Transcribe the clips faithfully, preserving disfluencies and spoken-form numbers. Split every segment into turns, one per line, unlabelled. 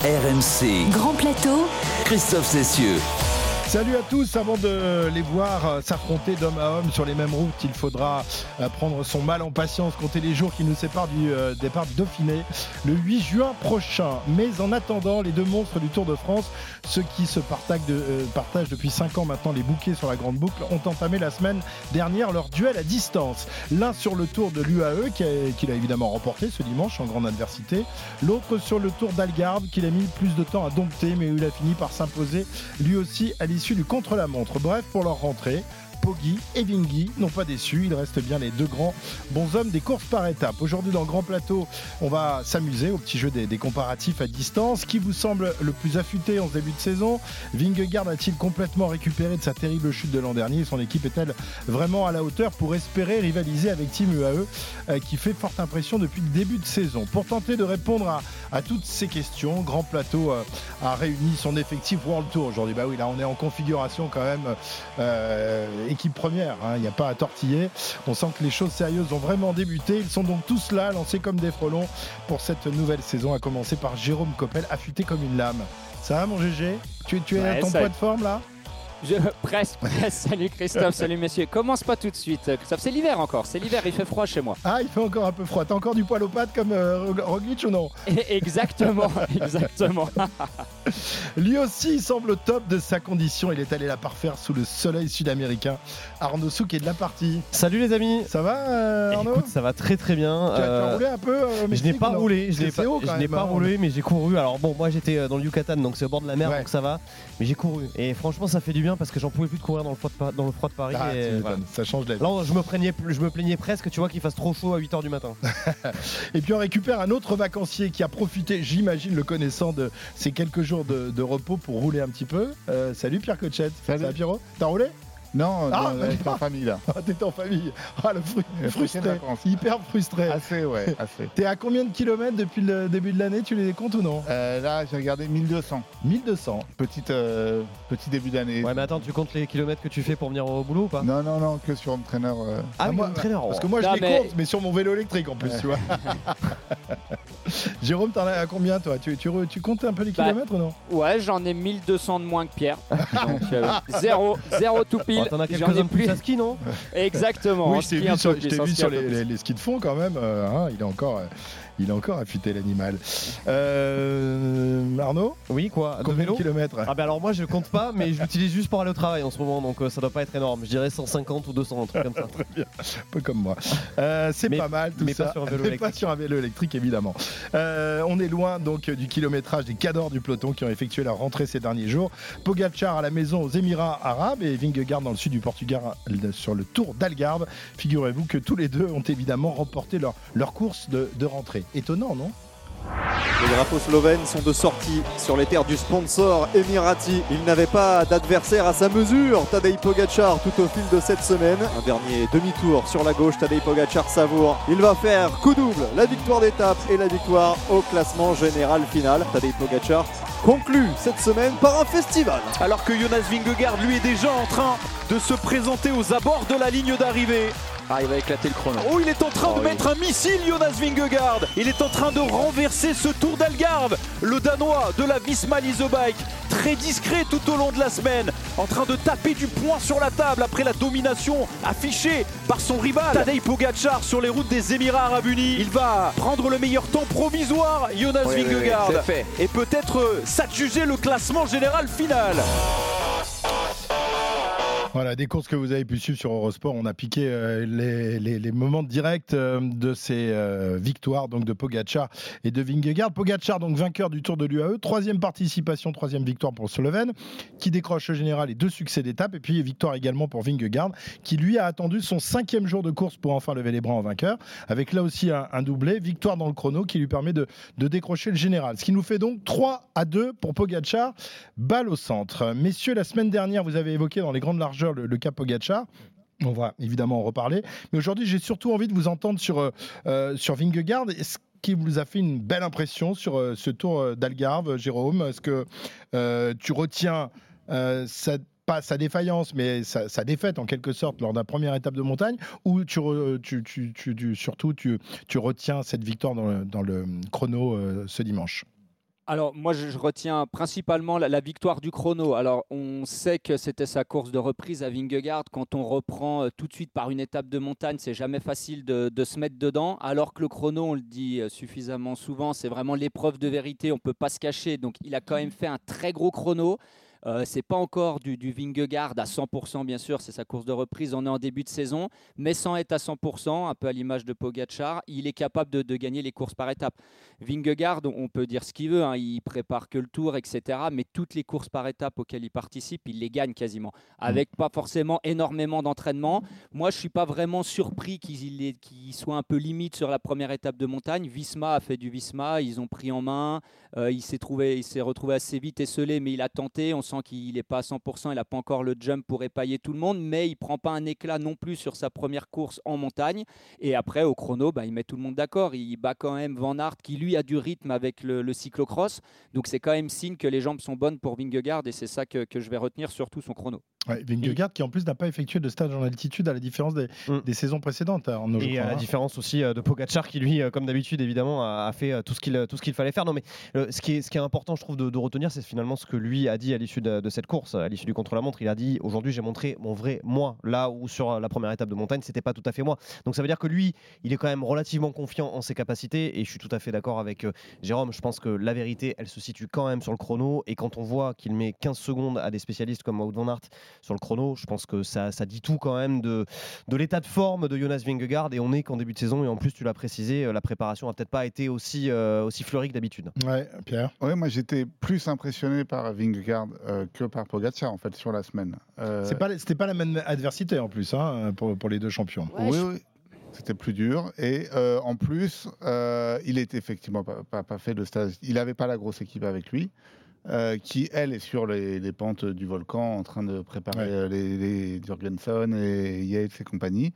R M C.
Grand plateau.
Christophe Cessieux.
Salut à tous, avant de les voir s'affronter d'homme à homme sur les mêmes routes, il faudra prendre son mal en patience, compter les jours qui nous séparent du départ du Dauphiné le huit juin prochain. Mais en attendant, les deux monstres du Tour de France, ceux qui se partagent, de, euh, partagent depuis cinq ans maintenant les bouquets sur la grande boucle, ont entamé la semaine dernière leur duel à distance. L'un sur le Tour de l'U A E, qu'il a évidemment remporté ce dimanche en grande adversité, l'autre sur le Tour d'Algarve, qu'il a mis plus de temps à dompter, mais où il a fini par s'imposer lui aussi à l'issue du contre-la-montre. Bref, pour leur rentrée, Poggi et Vinghi n'ont pas déçu, ils restent bien les deux grands bons hommes des courses par étapes. Aujourd'hui dans le Grand Plateau, on va s'amuser au petit jeu des, des comparatifs à distance. Qui vous semble le plus affûté en ce début de saison? Vingegaard a-t-il complètement récupéré de sa terrible chute de l'an dernier? Son équipe est-elle vraiment à la hauteur pour espérer rivaliser avec Team U A E euh, qui fait forte impression depuis le début de saison? Pour tenter de répondre à, à toutes ces questions, Grand Plateau euh, a réuni son effectif World Tour aujourd'hui. Bah oui, là on est en configuration quand même euh, équipe première, il hein, n'y a pas à tortiller. On sent que les choses sérieuses ont vraiment débuté. Ils sont donc tous là, lancés comme des frelons pour cette nouvelle saison, à commencer par Jérôme Coppel, affûté comme une lame. Ça va mon G G? Tu, tu es
ouais,
à ton
ça...
poids de forme là?
Je... Presque, presque. Salut Christophe, salut messieurs. Commence pas tout de suite. Christophe, c'est l'hiver encore, c'est l'hiver, il fait froid chez moi.
Ah, il fait encore un peu froid. T'as encore du poil aux pattes comme euh, Roglic ou non?
Exactement, exactement.
Lui aussi, il semble au top de sa condition. Il est allé la parfaire sous le soleil sud-américain. Arnaud Souk est de la partie.
Salut les amis.
Ça va euh, Arnaud?
Écoute, ça va très très bien.
Tu as, euh... tu as roulé un peu euh,
Je n'ai pas roulé, je n'ai pas,
haut,
je
même,
n'ai pas
hein,
roulé, mais j'ai couru. Alors bon, moi j'étais dans le Yucatan, donc c'est au bord de la mer, ouais. Donc ça va. Mais j'ai couru et franchement ça fait du bien parce que j'en pouvais plus de courir dans le froid de, pa- dans le froid de Paris.
Ah,
et voilà.
Ça change la vie.
Là, je me plaignais, je me plaignais presque, tu vois, qu'il fasse trop chaud à huit heures du matin.
Et puis on récupère un autre vacancier qui a profité, j'imagine le connaissant, de ces quelques jours de, de repos pour rouler un petit peu. Euh, salut Pierre Cochette.
Salut.
Ça va Pierrot? T'as roulé?
Non,
ah,
non j'étais en famille là.
Ah, t'étais en famille. Ah, le fru- frustré. Hyper frustré.
Assez, ouais, assez.
T'es à combien de kilomètres depuis le début de l'année? Tu les comptes ou non?
euh, Là, j'ai regardé mille deux cents.
mille deux cents.
Petite, euh, petit début d'année.
Ouais, mais attends, tu comptes les kilomètres que tu fais pour venir au boulot ou pas?
Non, non, non, que sur Entraîneur. Euh...
Ah,
ah
oui,
moi,
Entraîneur.
Parce que moi, je
non,
les
mais...
compte, mais sur mon vélo électrique en plus, ouais. Tu vois. Jérôme, t'en as à combien toi? tu, tu, tu comptes un peu les kilomètres bah, ou non?
Ouais, j'en ai mille deux cents de moins que Pierre. Donc, euh, zéro, zéro tout pile.
Oh, t'en as quelques-uns plus à ski, non?
Exactement.
Oui, je t'ai vu, sur,
plus,
vu sur les,
les,
les, les skis de fond quand même. Euh, hein, il est encore. Euh, Il a encore affûté l'animal. Euh, Arnaud?
Oui, quoi?
Combien de kilomètres?
Ah ben alors moi je compte pas, mais je l'utilise juste pour aller au travail en ce moment, donc euh, ça doit pas être énorme. Je dirais cent cinquante ou deux cents, un truc comme ça.
Très bien, un peu comme moi. Euh, c'est
mais,
pas mal tout
mais
ça.
Pas sur un vélo
mais
électrique.
pas sur un vélo électrique évidemment. Euh, on est loin donc du kilométrage des cadors du peloton qui ont effectué leur rentrée ces derniers jours. Pogacar à la maison aux Émirats Arabes et Vingegaard dans le sud du Portugal sur le Tour d'Algarve. Figurez-vous que tous les deux ont évidemment remporté leur, leur course de, de rentrée. Étonnant, non?
Les drapeaux slovènes sont de sortie sur les terres du sponsor Emirati. Il n'avait pas d'adversaire à sa mesure. Tadej Pogacar tout au fil de cette semaine. Un dernier demi-tour sur la gauche. Tadej Pogacar savoure. Il va faire coup double. La victoire d'étape et la victoire au classement général final. Tadej Pogacar conclut cette semaine par un festival.
Alors que Jonas Vingegaard lui est déjà en train de se présenter aux abords de la ligne d'arrivée.
Ah, il va éclater le chrono.
Oh, il est en train
oh,
de
oui.
mettre un missile, Jonas Vingegaard. Il est en train de renverser ce Tour d'Algarve. Le Danois de la Visma Leasebike, très discret tout au long de la semaine, en train de taper du poing sur la table après la domination affichée par son rival Tadej Pogacar sur les routes des Émirats Arabes Unis. Il va prendre le meilleur temps provisoire, Jonas
oui,
Vingegaard,
oui, oui,
et peut-être euh, s'adjuger le classement général final.
Voilà, des courses que vous avez pu suivre sur Eurosport, on a piqué euh, les, les, les moments directs euh, de ces euh, victoires donc de Pogacar et de Vingegaard. Pogacar donc vainqueur du Tour de l'U A E, troisième participation, troisième victoire pour le Slovène, qui décroche le général et deux succès d'étape, et puis victoire également pour Vingegaard, qui lui a attendu son cinquième jour de course pour enfin lever les bras en vainqueur, avec là aussi un, un doublé, victoire dans le chrono qui lui permet de, de décrocher le général. Ce qui nous fait donc trois à deux pour Pogacar, balle au centre. Messieurs, la semaine dernière, vous avez évoqué dans les grandes largeurs Le, le cas Pogacar. On va évidemment en reparler. Mais aujourd'hui, j'ai surtout envie de vous entendre sur, euh, sur Vingegaard. Est-ce qu'il vous a fait une belle impression sur euh, ce Tour d'Algarve, Jérôme? Est-ce que euh, tu retiens euh, sa, pas sa défaillance, mais sa, sa défaite en quelque sorte lors de la première étape de montagne, ou tu, tu, tu, tu, tu, surtout tu, tu retiens cette victoire dans le, dans le chrono euh, ce dimanche?
Alors moi je, je retiens principalement la, la victoire du chrono. Alors on sait que c'était sa course de reprise à Vingegaard. Quand on reprend euh, tout de suite par une étape de montagne, c'est jamais facile de, de se mettre dedans. Alors que le chrono, on le dit euh, suffisamment souvent, c'est vraiment l'épreuve de vérité, on ne peut pas se cacher. Donc il a quand même fait un très gros chrono. Euh, c'est pas encore du, du Vingegaard à cent pour cent bien sûr, c'est sa course de reprise, on est en début de saison, mais sans être à cent pour cent, un peu à l'image de Pogačar, il est capable de, de gagner les courses par étapes. Vingegaard, on peut dire ce qu'il veut, hein, il prépare que le Tour, et cetera, mais toutes les courses par étapes auxquelles il participe, il les gagne quasiment, avec pas forcément énormément d'entraînement. Moi, je suis pas vraiment surpris qu'il, qu'il soit un peu limite sur la première étape de montagne. Visma a fait du Visma, ils ont pris en main, euh, il s'est trouvé, il s'est retrouvé assez vite esselé, mais il a tenté, on sent qu'il n'est pas à cent pour cent, il n'a pas encore le jump pour épailler tout le monde, mais il ne prend pas un éclat non plus sur sa première course en montagne. Et après, au chrono, bah, il met tout le monde d'accord. Il bat quand même Van Aert, qui lui a du rythme avec le, le cyclocross. Donc c'est quand même signe que les jambes sont bonnes pour Vingegaard, et c'est ça que, que je vais retenir, surtout son chrono.
Ouais, Vingegaard qui en plus n'a pas effectué de stage en altitude à la différence des, mm. des saisons précédentes. Hein, en
et à la différence aussi de Pogačar qui lui, comme d'habitude évidemment, a fait tout ce qu'il, tout ce qu'il fallait faire. Non mais euh, ce, qui est, ce qui est important je trouve de, de retenir, c'est finalement ce que lui a dit à l'issue de, de cette course, à l'issue du contre-la-montre. Il a dit aujourd'hui j'ai montré mon vrai moi, là où sur la première étape de montagne c'était pas tout à fait moi. Donc ça veut dire que lui il est quand même relativement confiant en ses capacités, et je suis tout à fait d'accord avec euh, Jérôme. Je pense que la vérité elle se situe quand même sur le chrono, et quand on voit qu'il met quinze secondes à des spécialistes comme Wout van Aert sur le chrono, je pense Je pense que ça, ça dit tout quand même de, de l'état de forme de Jonas Vingegaard, et on est qu'en début de saison, et en plus tu l'as précisé, la préparation n'a peut-être pas été aussi, euh, aussi fleurie que d'habitude.
Ouais, Pierre.
Ouais, moi j'étais plus impressionné par Vingegaard euh, que par Pogačar en fait sur la semaine. Euh...
C'est pas, c'était pas la même adversité en plus hein, pour, pour les deux champions.
Ouais, oui, je... oui. C'était plus dur, et euh, en plus euh, il était effectivement pas, pas, pas fait de stage, il n'avait pas la grosse équipe avec lui. Euh, qui elle est sur les, les pentes du volcan en train de préparer ouais. les, les Jürgensen et Yates et compagnie.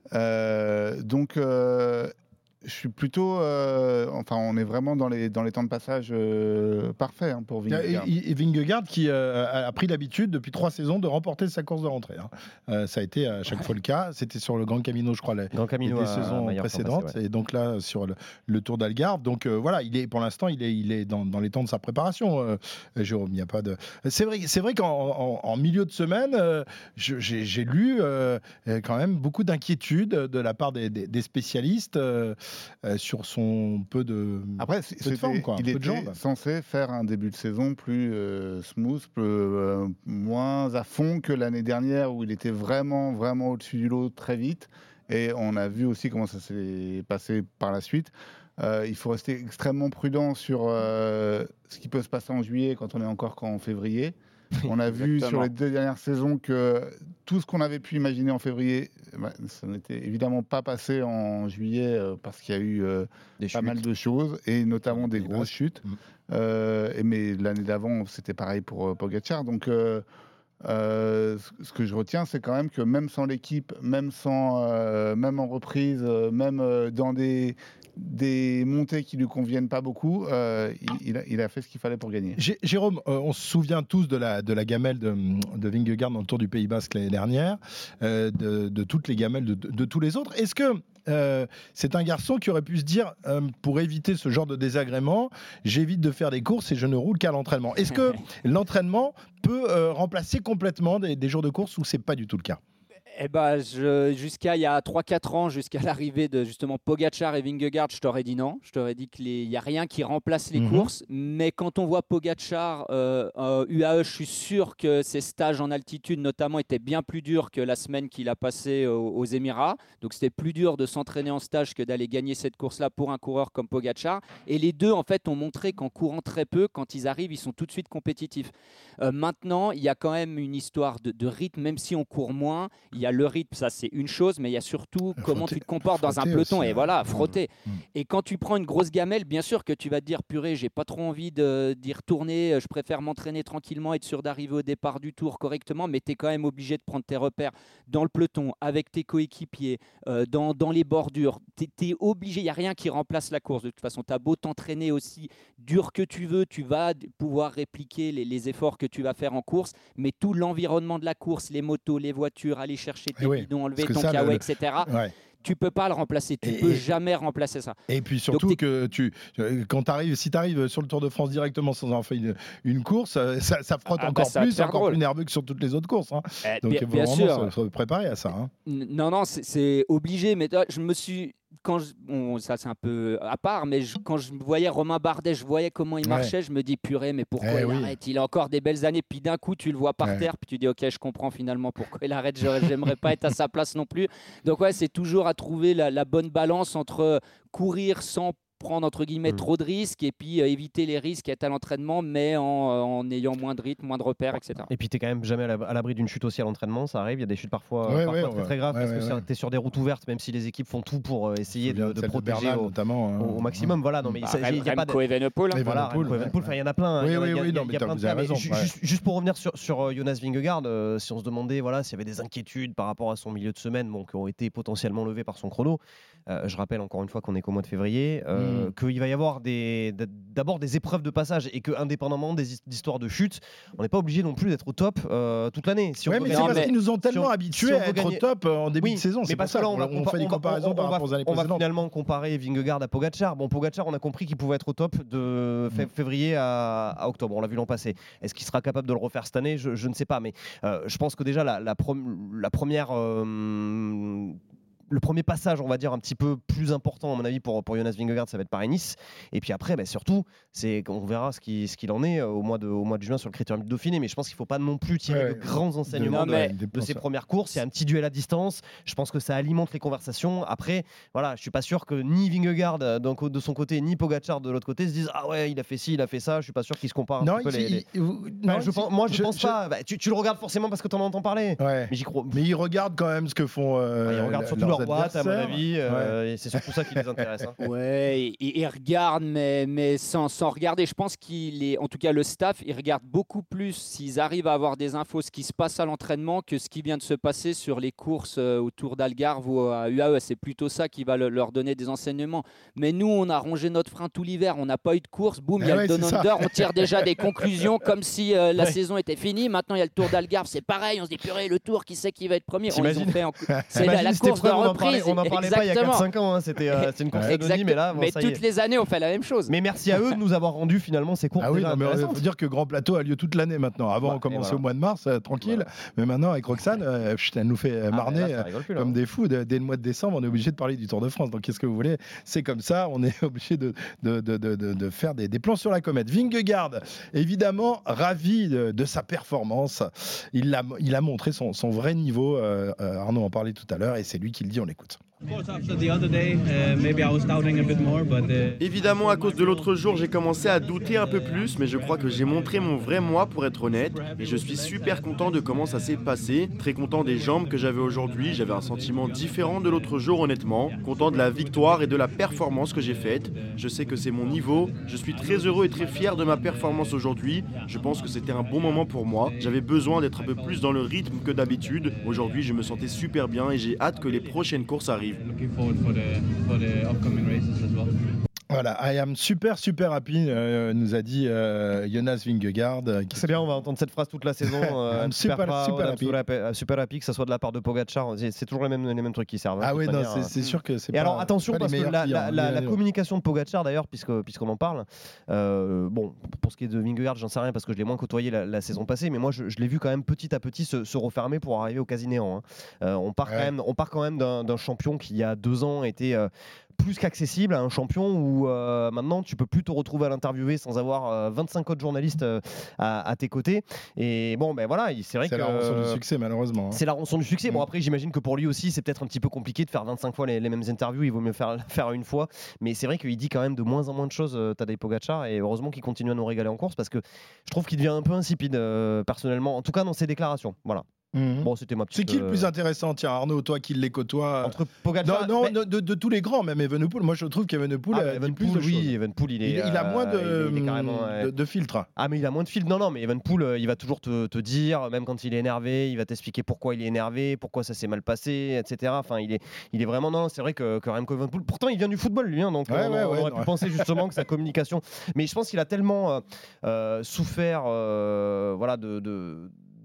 Euh, donc euh, je suis plutôt, euh, enfin, on est vraiment dans les dans les temps de passage euh, parfaits hein, pour Vingegaard.
Et, et Vingegaard qui euh, a pris l'habitude depuis trois saisons de remporter sa course de rentrée. Hein. Euh, ça a été à chaque ouais. fois le cas. C'était sur le Grand Camino, je crois, les,
Grand Camino
les saisons précédentes, passé, ouais. et donc là sur le, le Tour d'Algarve. Donc euh, voilà, il est pour l'instant, il est il est dans, dans les temps de sa préparation. Euh, Jérôme, il n'y a pas de. C'est vrai, c'est vrai qu'en en, en milieu de semaine, euh, je, j'ai, j'ai lu euh, quand même beaucoup d'inquiétudes de la part des, des, des spécialistes. Euh, Euh, sur son peu de,
Après,
peu de forme, quoi,
il
peu
était
de jambes.
Censé faire un début de saison plus euh, smooth, plus, euh, moins à fond que l'année dernière où il était vraiment, vraiment au-dessus du lot très vite. Et on a vu aussi comment ça s'est passé par la suite. Euh, il faut rester extrêmement prudent sur euh, ce qui peut se passer en juillet quand on est encore qu'en février. On a vu sur les deux dernières saisons que tout ce qu'on avait pu imaginer en février, bah, ça n'était évidemment pas passé en juillet euh, parce qu'il y a eu euh, pas chutes. mal de choses, et notamment des, des grosses chutes. Mmh. Euh, et mais l'année d'avant, c'était pareil pour euh, Pogačar. Donc, euh, euh, ce que je retiens, c'est quand même que même sans l'équipe, même sans, euh, même en reprise, euh, même euh, dans des des montées qui lui conviennent pas beaucoup, euh, il, il, a, il a fait ce qu'il fallait pour gagner.
J- Jérôme, euh, on se souvient tous de la, de la gamelle de, de Vingegaard dans le Tour du Pays Basque l'année dernière, euh, de, de toutes les gamelles de, de, de tous les autres. Est-ce que euh, c'est un garçon qui aurait pu se dire, euh, pour éviter ce genre de désagrément, j'évite de faire des courses et je ne roule qu'à l'entraînement. Est-ce que l'entraînement peut euh, remplacer complètement des, des jours de course, ou c'est pas du tout le cas?
Eh ben, je, jusqu'à il y a trois quatre ans, jusqu'à l'arrivée de justement Pogačar et Vingegaard, je t'aurais dit non. Je t'aurais dit qu'il n'y a rien qui remplace les mmh. courses. Mais quand on voit Pogačar, euh, euh, U A E, je suis sûr que ses stages en altitude notamment étaient bien plus durs que la semaine qu'il a passée aux, aux Émirats. Donc c'était plus dur de s'entraîner en stage que d'aller gagner cette course-là pour un coureur comme Pogačar. Et les deux, en fait, ont montré qu'en courant très peu, quand ils arrivent, ils sont tout de suite compétitifs. Euh, maintenant, il y a quand même une histoire de, de rythme, même si on court moins. Il y a le rythme, ça c'est une chose, mais il y a surtout frotter, comment tu te comportes dans un peloton aussi, et voilà, frotter. Mmh. Et quand tu prends une grosse gamelle, bien sûr que tu vas te dire purée, j'ai pas trop envie de, d'y retourner, je préfère m'entraîner tranquillement, être sûr d'arriver au départ du tour correctement, mais tu es quand même obligé de prendre tes repères dans le peloton, avec tes coéquipiers, euh, dans, dans les bordures. Tu es obligé, il n'y a rien qui remplace la course. De toute façon, tu as beau t'entraîner aussi dur que tu veux, tu vas pouvoir répliquer les, les efforts que tu vas faire en course, mais tout l'environnement de la course, les motos, les voitures, aller chercher tes
oui,
bidons, enlever ton kawaii, et cetera.
Ouais.
tu peux pas le remplacer. Tu
Et-
peux
et-
jamais remplacer ça.
Et puis surtout
Donc,
que tu, quand t'arrives, si tu arrives sur le Tour de France directement sans avoir fait une, une course, euh, ça, ça frotte
Ah bah,
encore
ça va te
plus,
faire
encore
drôle.
plus nerveux que sur toutes les autres courses. hein.
Eh,
Donc
bien,
il faut
bien
vraiment
sûr.
se, se préparer à ça. hein.
N- Non, non, c'est- c'est obligé. Mais toi, je me suis. Quand je- bon, ça c'est un peu à part, mais je- quand je voyais Romain Bardet, je voyais comment il
Ouais.
marchait, je me dis purée, mais pourquoi
Eh
il
oui.
arrête? Il a encore des belles années, puis d'un coup tu le vois par
Ouais.
terre, puis tu dis ok, je comprends finalement pourquoi il arrête. J'aurais- J'aimerais pas être à sa place non plus. Donc ouais, c'est toujours à trouver la, la bonne balance entre courir sans prendre entre guillemets
Mm.
trop de risques et puis euh, éviter les risques, être à l'entraînement, mais en, en ayant moins de rythme, moins de repères, et cetera.
Et puis t'es quand même jamais à la- à l'abri d'une chute aussi à l'entraînement, ça arrive, il y a des chutes parfois,
Ouais,
parfois
ouais,
très,
ouais.
très graves
Ouais,
parce
ouais,
que
ouais.
tu es sur des routes ouvertes, même si les équipes font tout pour euh, essayer de, de
Celle
protéger
Bernal,
au,
notamment. hein.
au- au maximum. Voilà, non, mais
Bah,
ça- il y a pas de-
Remco Evenepoel, hein.
Et
Voilà,
Evenepoel,
Remco
ouais,
Evenepoel,
ouais.
enfin, il y en a plein.
Oui,
il y en a-
oui,
il y a-
oui,
il y a-
non,
il y
mais
a
t'as-
plein de
vous avez
cas, mais
raison,
ju-
ouais.
juste, juste pour revenir sur, sur euh, Jonas Vingegaard, euh, si on se demandait voilà, s'il y avait des inquiétudes par rapport à son milieu de semaine bon, qui ont été potentiellement levées par son chrono, euh, je rappelle encore une fois qu'on est qu'au mois de février, euh,
Mm.
qu'il va y avoir des, d- d'abord des épreuves de passage et que indépendamment des his- histoires de chute, on n'est pas obligé non plus d'être au top euh, toute l'année. Si on
Ouais,
veut
mais
gagner-
c'est parce
mais-
qu'ils nous ont tellement
si on-
habitués
si on
à
veut
être
gagner-
au top euh, en début
Oui,
de saison.
mais
C'est pour
parce
ça
que là, on, va
qu'on
compa-
fait des
on va-
comparaisons
on-
par
on va-
rapport aux années
on va
précédentes.
finalement comparer Vingegaard à Pogacar. Bon, Pogacar, on a compris qu'il pouvait être au top de
Mm.
fé- février à, à octobre. On l'a vu l'an passé. Est-ce qu'il sera capable de le refaire cette année je, je ne sais pas. Mais euh, je pense que déjà, la, la, prom- la première. euh, le premier passage, on va dire, un petit peu plus important, à mon avis, pour, pour Jonas Vingegaard, ça va être Paris-Nice. Et puis après, bah, surtout, c'est qu'on verra ce qu'il ce qu'il en est euh, au mois, de, au mois de juin sur le Critérium du Dauphiné. Mais je pense qu'il ne faut pas non plus tirer
Ouais,
de grands enseignements
Non, mais-
de, de ces premières courses. Il y a un petit duel à distance. Je pense que ça alimente les conversations. Après, voilà, je suis pas sûr que ni Vingegaard euh, d'un co- de son côté, ni Pogacar de l'autre côté se disent ah ouais, il a fait ci, il a fait ça. Je suis pas sûr qu'ils se comparent un
Non,
petit peu
il-
les- les-
il- il-
Enfin,
non,
je
il-
pense- moi, je,
je-
pense
je-
pas. Bah, tu, tu le regardes forcément parce que tu en entends parler.
Ouais.
Mais j'y crois.
Mais ils regardent quand même ce que font. euh,
Ouais, ils regardent surtout
leurs
leur boîte, à mon
adversaires.
avis. euh, et c'est surtout ça qui les intéresse. hein.
Ouais, il, il regarde, mais, mais sans, sans regarder. Je pense qu'il est, en tout cas le staff, il regarde beaucoup plus s'ils arrivent à avoir des infos, ce qui se passe à l'entraînement, que ce qui vient de se passer sur les courses euh, au Tour d'Algarve ou à U A E. C'est plutôt ça qui va le- leur donner des enseignements. Mais nous, on a rongé notre frein tout l'hiver, on n'a pas eu de course, boum, il y
Eh
a
ouais,
le
c'est
Down
ça.
Under, on tire déjà des conclusions comme si euh, la
Ouais.
saison était finie. Maintenant, il y a le Tour d'Algarve, c'est pareil, on se dit purée, le Tour, qui sait qui va être premier? On, ils ont
T'imagines
fait en- C'est la,
Imagine
la
cette
course de
épreuve, on en parlait-
reprise.
On n'en parlait pas il y a
Exactement.
quatre cinq ans. hein. C'était euh, c'était une course
Exact.
anonyme. Mais là, bon,
mais
ça y est.
toutes les années, on fait la même chose.
Mais merci à eux de nous avoir rendu finalement ces courses
Ah oui,
déjà
non, mais il
intéressantes.
faut dire que Grand Plateau a lieu toute l'année maintenant. Avant,
Ouais,
on commençait
et voilà.
au mois de mars, euh, tranquille. Mais maintenant, avec Roxane, euh, chut, elle nous fait euh,
Ah,
marner
mais là, ça
euh,
rigole plus, là,
comme
hein.
des fous. De- dès le mois de décembre, on est obligé de parler du Tour de France. Donc, qu'est-ce que vous voulez? C'est comme ça. On est obligé de, de, de, de, de- de faire des, des plans sur la comète. Vingegaard, évidemment, ravi de, de sa performance. Il a, il a montré son, son vrai niveau. euh, euh, Arnaud en parlait tout à l'heure et c'est lui qui le dit. On l'écoute.
Évidemment, à cause de l'autre jour, j'ai commencé à douter un peu plus, mais je crois que j'ai montré mon vrai moi pour être honnête. Et je suis super content de comment ça s'est passé. Très content des jambes que j'avais aujourd'hui. J'avais un sentiment différent de l'autre jour, honnêtement. Content de la victoire et de la performance que j'ai faite. Je sais que c'est mon niveau. Je suis très heureux et très fier de ma performance aujourd'hui. Je pense que c'était un bon moment pour moi. J'avais besoin d'être un peu plus dans le rythme que d'habitude. Aujourd'hui, je me sentais super bien et j'ai hâte que les prochaines courses arrivent.
Voilà, I am super, super happy, euh, nous a dit euh, Jonas Vingegaard. euh, qui-
C'est bien, on va entendre cette phrase toute la saison. euh,
I'm
I'm
super-
proud,
super
I'm
happy.
super happy, euh, super happy, que ce soit de la part de Pogacar. C'est c'est toujours les mêmes, les mêmes trucs qui servent. hein,
Ah
de
oui,
toute
non,
manière,
c'est
hein.
c'est sûr que c'est
Et
pas.
alors attention
pas les
parce que
meilleurs
la,
clients,
la-
hein,
la-
les
la
avions.
communication de Pogacar d'ailleurs, puisque puisqu'on en parle, euh, bon pour ce qui est de Vingegaard, j'en sais rien parce que je l'ai moins côtoyé la, la saison passée, mais moi je, je l'ai vu quand même petit à petit se, se refermer pour arriver au quasi néant. hein. Euh, on part
Ouais.
quand même, on part quand même d'un d'un champion qui il y a deux ans était euh, plus qu'accessible à un champion où euh, maintenant tu peux plus te retrouver à l'interviewer sans avoir euh, vingt-cinq autres journalistes euh, à, à tes côtés. Et bon ben voilà, il- c'est vrai
C'est
que
la rançon du succès, malheureusement. hein.
c'est la rançon du succès. Bon,
Mm.
après, j'imagine que pour lui aussi, c'est peut-être un petit peu compliqué de faire vingt-cinq fois les, les mêmes interviews. Il vaut mieux faire, faire une fois. Mais c'est vrai qu'il dit quand même de moins en moins de choses, euh, Tadej Pogacar. Et heureusement qu'il continue à nous régaler en course parce que je trouve qu'il devient un peu insipide, euh, personnellement. En tout cas, dans ses déclarations. Voilà.
Mhm.
Bon, c'était ma petite.
C'est qui le
euh,
plus intéressant, tiens, Arnaud, toi qui les côtoies
Entre
Non,
Pogacar.
non,
mais-
de, de- de tous les grands, même Evenepoel. Moi, je trouve qu'Evenepoel
Ah,
a dit
Evenepoel,
plus de
oui,
choses.
Evenepoel, il est.
Il, il a moins de,
euh, il est- il est carrément, ouais.
de, de filtres.
Ah mais il a moins de fil. Non non mais Evenepoel euh, il va toujours te, te dire, même quand il est énervé, il va t'expliquer pourquoi il est énervé, pourquoi ça s'est mal passé, et cetera. Enfin il est, il est vraiment non. C'est vrai que, que Remco Evenepoel, pourtant il vient du football lui, hein, donc
Ouais,
euh, on,
ouais,
on
ouais,
aurait
ouais.
pu penser justement que sa communication. Mais je pense qu'il a tellement euh, euh, souffert, euh, voilà de, de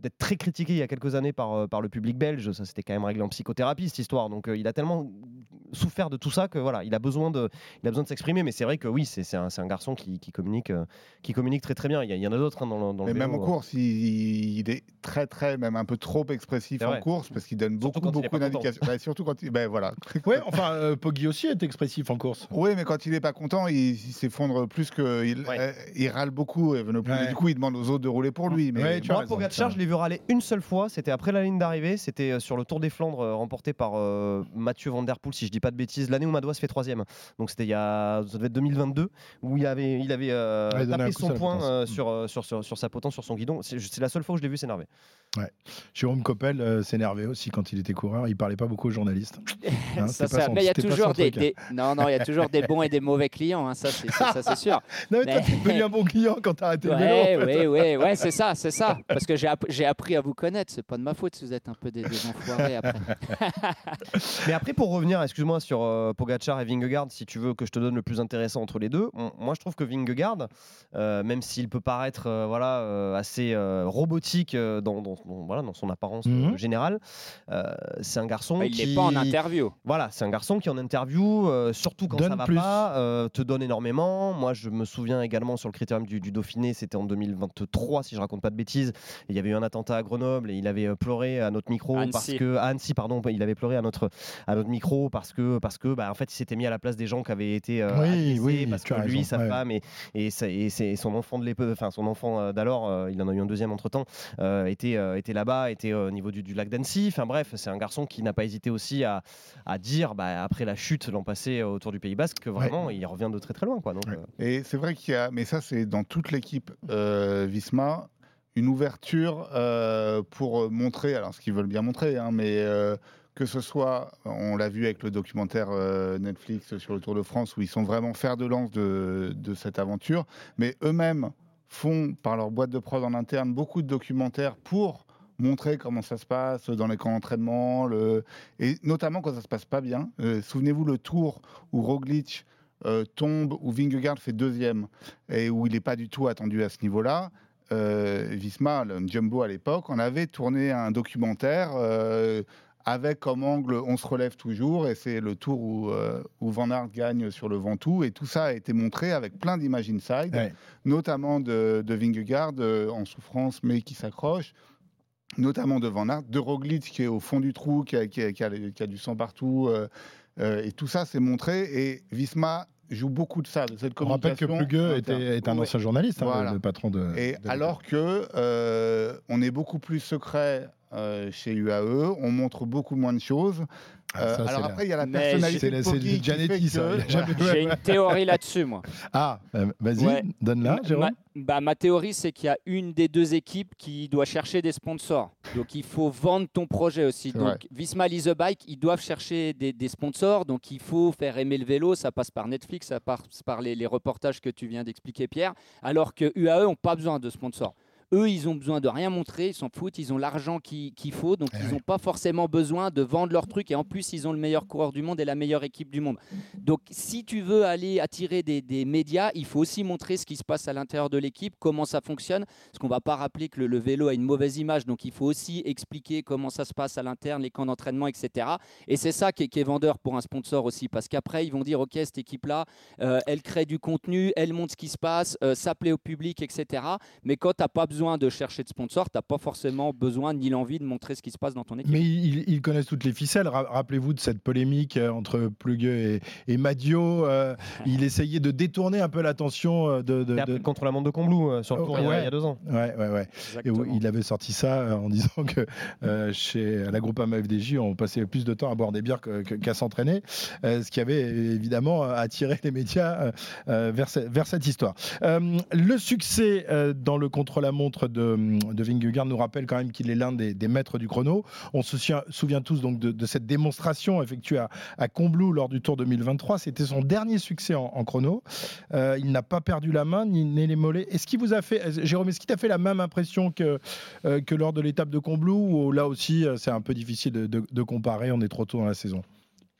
d'être très critiqué il y a quelques années par, euh, par le public belge. Ça s'était quand même réglé en psychothérapie cette histoire. Donc euh, il a tellement souffert de tout ça que voilà, il a besoin de, il a besoin de s'exprimer. Mais c'est vrai que oui, c'est, c'est, un, c'est un garçon qui, qui communique, euh, qui communique très très bien. Il y, il y en a d'autres hein, dans, dans le
Mais
vélo,
même en
euh.
course, il, il est très très, même un peu trop expressif
C'est
en
vrai.
course parce qu'il donne
Surtout
beaucoup
quand il est
beaucoup
pas content.
d'indications. Bah, surtout quand il, ben voilà.
Ouais, enfin, euh, Poggi aussi est expressif en course.
Oui, mais quand il est pas content, il, il s'effondre plus que il,
Ouais.
euh, il râle beaucoup. Evenepoel.
Ouais.
Du coup, il demande aux autres de rouler pour lui. Mais
Ouais, tu as
Moi,
raison,
Pogacar,
ça.
je l'ai vu râler une seule fois. C'était après la ligne d'arrivée. C'était euh, sur le Tour des Flandres euh, remporté par euh, Mathieu Van Der Poel, si je dis pas de bêtises. L'année où Madouas fait troisième. Donc c'était il y a, ça devait être deux mille vingt-deux, où il avait, il avait euh,
Ouais, il donnait un
tapé
coup
son
sur la
poing
potence.
euh, sur, euh, sur, sur, sur sa potence, sur son guidon. C'est, c'est la seule fois où je l'ai vu s'énerver.
Jérôme Coppel euh, s'énervait aussi quand il était coureur. Il parlait pas beaucoup aux journalistes. Hein,
Ça,
c'était pas
ça-
son-
mais il y a
c'était pas
toujours
son
des,
truc.
des- non, non, il y a toujours des bons et des mauvais clients. hein, ça, c'est, ça, ça, c'est sûr.
Non, mais toi,
Mais-
t'es devenu un bon client quand t'as arrêté le vélo.
Ouais,
en fait.
ouais, ouais, ouais, c'est ça, c'est ça. Parce que j'ai, app- j'ai appris à vous connaître. C'est pas de ma faute si vous êtes un peu des, des enfoirés après.
Mais après, pour revenir, excuse-moi, sur euh, Pogacar et Vingegaard, si tu veux que je te donne le plus intéressant entre les deux, on- moi je trouve que Vingegaard, euh, même s'il peut paraître euh, voilà, euh, assez euh, robotique euh, dans, dans, dans- voilà, dans son apparence
Mhm.
euh, générale, euh, c'est un garçon
Bah, il
qui...
n'est pas en interview.
Voilà, c'est un garçon qui en interview, euh, surtout quand
Donne
ça va
plus.
pas, euh, te donne énormément. Moi, je me souviens également sur le critérium du, du Dauphiné, c'était en deux mille vingt-trois, si je raconte pas de bêtises. Et il y avait eu un attentat à Grenoble et il avait euh, pleuré à notre micro
Annecy.
parce que à Annecy, pardon, il avait pleuré à notre à notre micro parce que parce que bah, en fait, il s'était mis à la place des gens qui avaient été euh,
Oui,
agressés,
oui,
parce
tu
que
as
lui,
raison,
sa
ouais.
femme et et, sa- et ses- son enfant de l'époque, enfin son enfant euh, d'alors, euh, il en a eu un deuxième entre temps, était euh, était là-bas, était euh, au niveau du, du lac d'Annecy. Enfin bref, c'est un garçon qui n'a pas hésité aussi à, à dire, bah, après la chute l'an passé euh, autour du Pays Basque, que vraiment il revient de très très loin. Quoi. Donc,
Ouais.
euh,
Et c'est vrai qu'il y a, mais ça c'est dans toute l'équipe euh, Visma, une ouverture euh, pour montrer, alors ce qu'ils veulent bien montrer, hein, mais euh, que ce soit, on l'a vu avec le documentaire euh, Netflix sur le Tour de France, où ils sont vraiment fer de lance de, de cette aventure, mais eux-mêmes font par leur boîte de prod en interne beaucoup de documentaires pour montrer comment ça se passe dans les camps d'entraînement, le... et notamment quand ça se passe pas bien. Euh, souvenez-vous le tour où Roglic euh, tombe, où Vingegaard fait deuxième, et où il n'est pas du tout attendu à ce niveau-là. Euh, Visma, le Jumbo à l'époque, on avait tourné un documentaire euh, avec comme angle on se relève toujours, et c'est le tour où, euh, où Van Aert gagne sur le Ventoux, et tout ça a été montré avec plein d'images inside,
Ouais.
notamment de, de Vingegaard euh, en souffrance mais qui s'accroche, notamment de Van Aert, de Roglic qui est au fond du trou, qui a, qui a- qui a- qui a du sang partout, euh, euh, et tout ça c'est montré, et Visma joue beaucoup de ça, de cette
On rappelle que
communication
Plugueux
interne.
était, est un
Ouais.
ancien journaliste, hein,
Voilà.
le, le patron de.
Et
de
alors que euh, on est beaucoup plus secret euh, chez U A E, on montre beaucoup moins de choses.
Ah,
Euh,
ça, c'est
alors
la-
après, il y a la
Mais
personnalité
c'est
de
la- c'est
Poggi
du
qui fait
Gianetti, ça.
que-
Il a jamais-
Voilà.
J'ai une théorie là-dessus, moi.
Ah, euh, vas-y,
Ouais.
donne-la,
Ma-
Jérôme.
ma, bah, ma théorie, c'est qu'il y a une des deux équipes qui doit chercher des sponsors. Donc, il faut vendre ton projet aussi.
C'est
Donc,
vrai.
Visma Lease a Bike, ils doivent chercher des, des sponsors. Donc, il faut faire aimer le vélo. Ça passe par Netflix, ça passe par les, les reportages que tu viens d'expliquer, Pierre. Alors que U A E n'ont pas besoin de sponsors. Eux, ils ont besoin de rien montrer, ils s'en foutent, ils ont l'argent qui- qu'il faut, donc
Eh
ils
ouais.
n'ont pas forcément besoin de vendre leur truc. Et en plus, ils ont le meilleur coureur du monde et la meilleure équipe du monde. Donc, si tu veux aller attirer des, des médias, il faut aussi montrer ce qui se passe à l'intérieur de l'équipe, comment ça fonctionne. Parce qu'on ne va pas rappeler que le, le vélo a une mauvaise image, donc il faut aussi expliquer comment ça se passe à l'interne, les camps d'entraînement, et cetera. Et c'est ça qui est, qui est vendeur pour un sponsor aussi, parce qu'après, ils vont dire, OK, cette équipe-là, euh, elle crée du contenu, elle montre ce qui se passe, euh, ça plaît au public, et cetera. Mais quand tu n'as pas besoin de chercher de sponsor, tu n'as pas forcément besoin ni l'envie de montrer ce qui se passe dans ton équipe.
Mais ils, ils connaissent toutes les ficelles. Ra- Rappelez-vous de cette polémique euh, entre Plugueux et, et Madio. euh, il essayait de détourner un peu l'attention euh, de. de-
c'était après
de-
le contre-la-montre de Combloux euh, sur le
Oh,
tour il y a-
ouais.
il y a deux ans.
Ouais, ouais, ouais. Et où
Exactement.
il avait sorti ça euh, en disant que euh, chez à la Groupama F D J, on passait plus de temps à boire des bières que- que- qu'à s'entraîner, euh, ce qui avait évidemment euh, attiré les médias euh, euh, vers, ce- vers cette histoire. Euh, le succès euh, dans le contre-la-montre de, de Vingegaard nous rappelle quand même qu'il est l'un des, des maîtres du chrono. On se souvient, souvient tous donc de, de cette démonstration effectuée à, à Combloux lors du Tour deux mille vingt-trois. C'était son dernier succès en, en chrono. Euh, il n'a pas perdu la main ni, ni les mollets. Est-ce qu'il vous a fait, euh, Jérôme, est-ce qu'il t'a fait la même impression que, euh, que lors de l'étape de Combloux, ou là aussi euh, c'est un peu difficile de, de- de comparer, on est trop tôt dans la saison?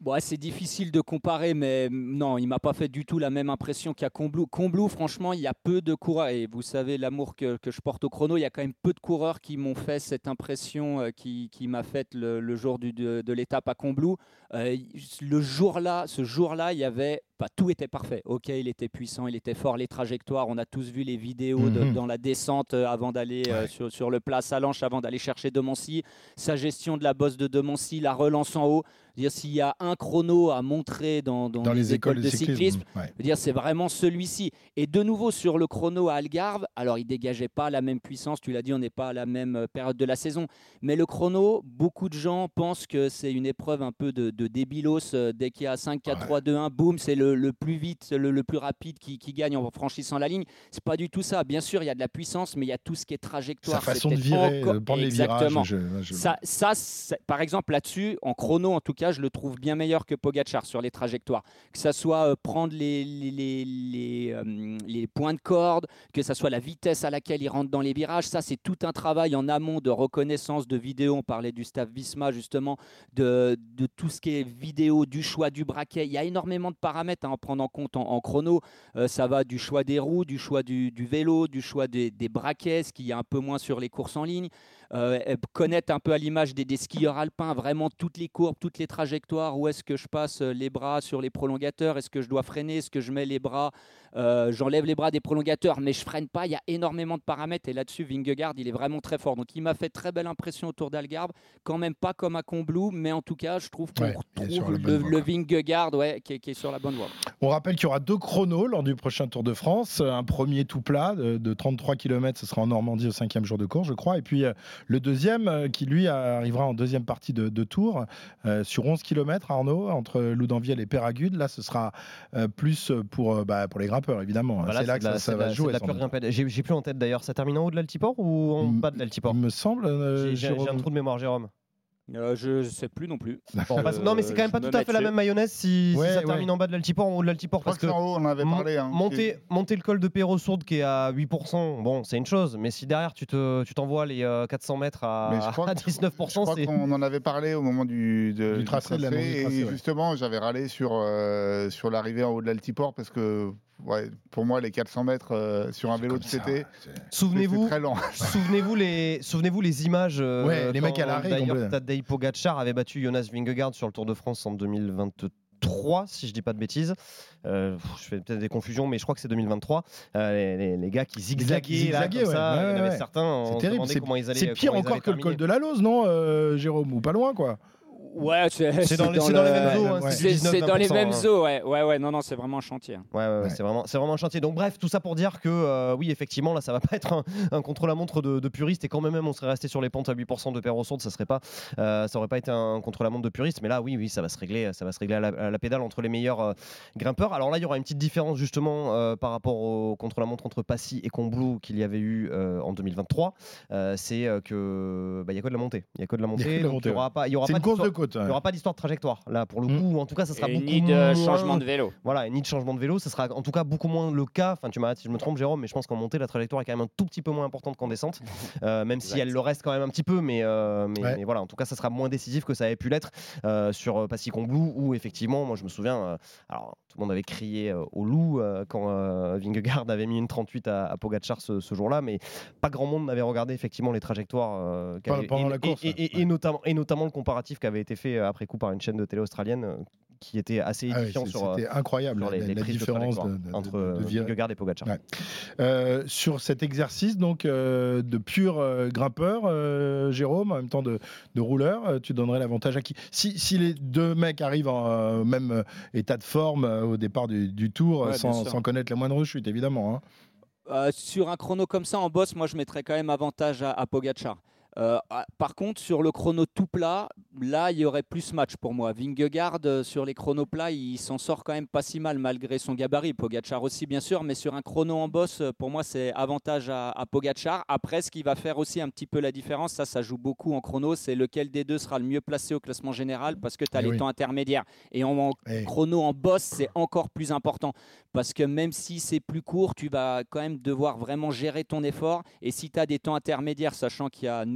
Bon, c'est difficile de comparer, mais non, il m'a pas fait du tout la même impression qu'à Combloux. Combloux, franchement, il y a peu de coureurs, et vous savez l'amour que, que je porte au chrono, il y a quand même peu de coureurs qui m'ont fait cette impression euh, qui, qui m'a faite le, le jour du, de, de l'étape à Combloux. Euh, le jour-là, ce jour-là, il y avait pas tout était parfait. Ok, il était puissant, il était fort, les trajectoires, on a tous vu les vidéos de,
Mhm.
dans la descente euh, avant d'aller euh,
Ouais.
sur, sur le plat Salanches, avant d'aller chercher Demoncy, sa gestion de la bosse de Demoncy, la relance en haut. Dire s'il y a un chrono à montrer dans, dans,
Dans les écoles de
cyclisme,
cyclisme. Ouais.
je veux dire, c'est vraiment celui-ci. Et de nouveau sur le chrono à Algarve, alors il dégageait pas la même puissance, tu l'as dit, on n'est pas à la même euh, période de la saison. Mais le chrono, beaucoup de gens pensent que c'est une épreuve un peu de, de débilos. euh, Dès qu'il y a cinq, quatre,
Ouais.
trois, deux, un, boum, c'est le, le plus vite, le, le plus rapide qui, qui gagne en franchissant la ligne. C'est pas du tout ça. Bien sûr, il y a de la puissance, mais il y a tout ce qui est
Sa
trajectoire.
façon
C'est
de
peut-être
virer,
encore-
de prendre les
Exactement.
virages. je- je-
Ça, ça c'est- par exemple, là-dessus, en chrono, en tout cas, je le trouve bien meilleur que Pogacar sur les trajectoires. Que ça soit euh, prendre les, les, les, les, euh, les points de corde, que ça soit la vitesse à laquelle il rentre dans les virages, ça, c'est tout un travail en amont de reconnaissance de vidéo. On parlait du staff Visma, justement, de, de tout ce qui est vidéo, du choix du braquet. Il y a énormément de paramètres à en prendre en compte en, en chrono. Euh, ça va du choix des roues, du choix du, du vélo, du choix des, des braquets, ce qui est un peu moins sur les courses en ligne. Euh, connaître un peu à l'image des, des skieurs alpins, vraiment toutes les courbes, toutes les trajectoires, où est-ce que je passe les bras sur les prolongateurs, est-ce que je dois freiner, est-ce que je mets les bras, euh, j'enlève les bras des prolongateurs, mais je freine pas, il y a énormément de paramètres, et là-dessus, Vingegaard, il est vraiment très fort. Donc, il m'a fait très belle impression au Tour d'Algarve, quand même pas comme à Combloux, mais en tout cas, je trouve qu'on
Ouais, il est sur
retrouve
la bonne
le,
voie,
le
quoi.
Vingegaard ouais, qui, est, qui est sur la bonne voie.
On rappelle qu'il y aura deux chronos lors du prochain Tour de France. Un premier tout plat de, de trente-trois kilomètres, ce sera en Normandie au cinquième jour de course, je crois. Et puis euh, le deuxième euh, qui, lui, arrivera en deuxième partie de, de Tour euh, sur onze kilomètres, Arnaud, entre Loudanviel et Péragude. Là, ce sera euh, plus pour, euh, bah, pour les grimpeurs, évidemment.
Voilà,
c'est là
de
que
la-
ça,
c'est
ça
de
va
la-
se
c'est de
jouer.
la
sans
pure
doute.
grimpette. J'ai j'ai plus en tête d'ailleurs, ça termine en haut de l'altiport ou en
Mm,
bas de l'altiport?
Il me semble, euh,
J'ai j'ai- j'ai un
Jérôme.
trou de mémoire, Jérôme.
Euh, je ne sais plus non plus.
Bon, parce- non, mais c'est quand même pas
je
tout
me
à fait la
mets
même mayonnaise si, si
Ouais,
ça
ouais.
termine en bas de l'altiport ou en haut de l'altiport.
Je crois
Parce
que
que
c'est en haut, on en avait
mon-
parlé. hein.
monter, monter le col de Perros-Sourde qui est à huit pour cent, bon, c'est une chose. Mais si derrière tu te, tu t'envoies les euh, quatre cents mètres à,
Mais je crois
à
que-
dix-neuf pour
Je
cent,
crois
c'est.
qu'on en avait parlé au moment du, de-
Du tracé, de l'annonce du
et
tracé, ouais.
justement, j'avais râlé sur, euh, sur l'arrivée en haut de l'altiport parce que ouais, pour moi, les quatre cents mètres euh, sur un vélo de
Comme ça,
C T,
c'est-
c'est
Souvenez-vous,
très lent.
souvenez-vous les, souvenez-vous les images. euh,
Ouais, les
quand,
mecs à l'arrêt,
D'ailleurs,
complètement.
Tadej Pogacar avait battu Jonas Vingegaard sur le Tour de France en deux mille vingt-trois, si je dis pas de bêtises. Euh, pff, je fais peut-être des confusions, mais je crois que c'est deux mille vingt-trois. Euh, les, les- les gars qui
gars qui
zigzaguaient, là,
zigzaguaient,
comme ça,
ouais.
il y en
Ouais,
avait
ouais.
certains. on
C'est
se
terrible.
demandait
C'est,
comment ils allaient-
c'est
comment
pire
ils
encore
allaient
que le col
terminer.
de la Lose, non, euh, Jérôme? Ou pas loin, quoi.
Ouais, c'est,
C'est dans les-
dans
c'est dans les
le-
mêmes eaux, hein,
ouais.
c'est du
C'est, c'est dans les
dix-neuf vingt
mêmes
pour cent, hein.
eaux, ouais. Ouais, ouais, non, non, c'est vraiment un chantier.
Ouais, ouais, ouais,
Ouais.
c'est vraiment, c'est vraiment un chantier. Donc bref, tout ça pour dire que euh, oui, effectivement, là, ça va pas être un, un contre-la-montre de, de puriste. Et quand même, on serait resté sur les pentes à huit pour cent de Perros-Sourde, ça serait pas, euh, ça aurait pas été un contre-la-montre de puriste. Mais là, oui, oui, ça va se régler, ça va se régler à la, à la pédale entre les meilleurs euh, grimpeurs. Alors là, il y aura une petite différence justement euh, par rapport au contre-la-montre entre Passy et Combloux qu'il y avait eu euh, en deux mille vingt-trois. Euh, c'est euh, que bah, il y a que de la montée. Il y a que de la
Il y a que
montée.
de la
donc
montée,
il y aura pas, il y aura
C'est
pas
une course de
d'histoire-
côte.
il y aura pas d'histoire de trajectoire là pour le
Mm.
coup. En tout cas, ça sera
Et
beaucoup
ni de
moins-
changement de vélo.
Voilà, et ni de changement de vélo, ça sera en tout cas beaucoup moins le cas. Enfin, tu m'arrêtes si je me trompe, Jérôme, mais je pense qu'en montée, la trajectoire est quand même un tout petit peu moins importante qu'en descente, euh, même si
Exact.
elle le reste quand même un petit peu. Mais, euh, mais,
Ouais.
mais voilà, en tout cas, ça sera moins décisif que ça avait pu l'être euh, sur euh, Passy-Combloux, où effectivement, moi je me souviens, euh, alors tout le monde avait crié euh, au loup euh, quand euh, Vingegaard avait mis une trente-huit à, à Pogacar ce, ce jour-là, mais pas grand monde n'avait regardé effectivement les trajectoires euh, qu'avait-
Pendant
et,
la course,
et, et- et
ouais.
notamment, et notamment le comparatif qui avait été fait euh, après coup par une chaîne de télé australienne euh, qui était assez
Ah oui,
édifiant
c'est-
sur, euh,
c'était incroyable,
sur les,
la,
les
la
prises de
différence
trajectoire
de, de-
entre
de- de
euh,
vir-
Vingegaard et Pogacar.
Ouais. Euh, sur cet exercice donc euh, de pur euh, grimpeur, euh, Jérôme, en même temps de, de rouleur, euh, tu donnerais l'avantage à qui? Si, si les deux mecs arrivent en euh, même euh, état de forme euh, au départ du, du tour, euh,
Ouais, bien
sans,
sûr.
sans connaître la moindre chute, évidemment. Hein.
Euh, sur un chrono comme ça en boss, moi je mettrais quand même avantage à, à Pogacar. Euh, ah, par contre, sur le chrono tout plat, là il y aurait plus match pour moi. Vingegaard euh, sur les chronos plats, il s'en sort quand même pas si mal malgré son gabarit. Pogacar aussi bien sûr, mais sur un chrono en boss, euh, pour moi c'est avantage à, à Pogacar. Après, ce qui va faire aussi un petit peu la différence, ça ça joue beaucoup en chrono, c'est lequel des deux sera le mieux placé au classement général parce que tu as
Eh
les
oui.
temps intermédiaires. Et en, en
Eh.
chrono en boss, c'est encore plus important parce que même si c'est plus court, tu vas quand même devoir vraiment gérer ton effort. Et si tu as des temps intermédiaires, sachant qu'il y a nous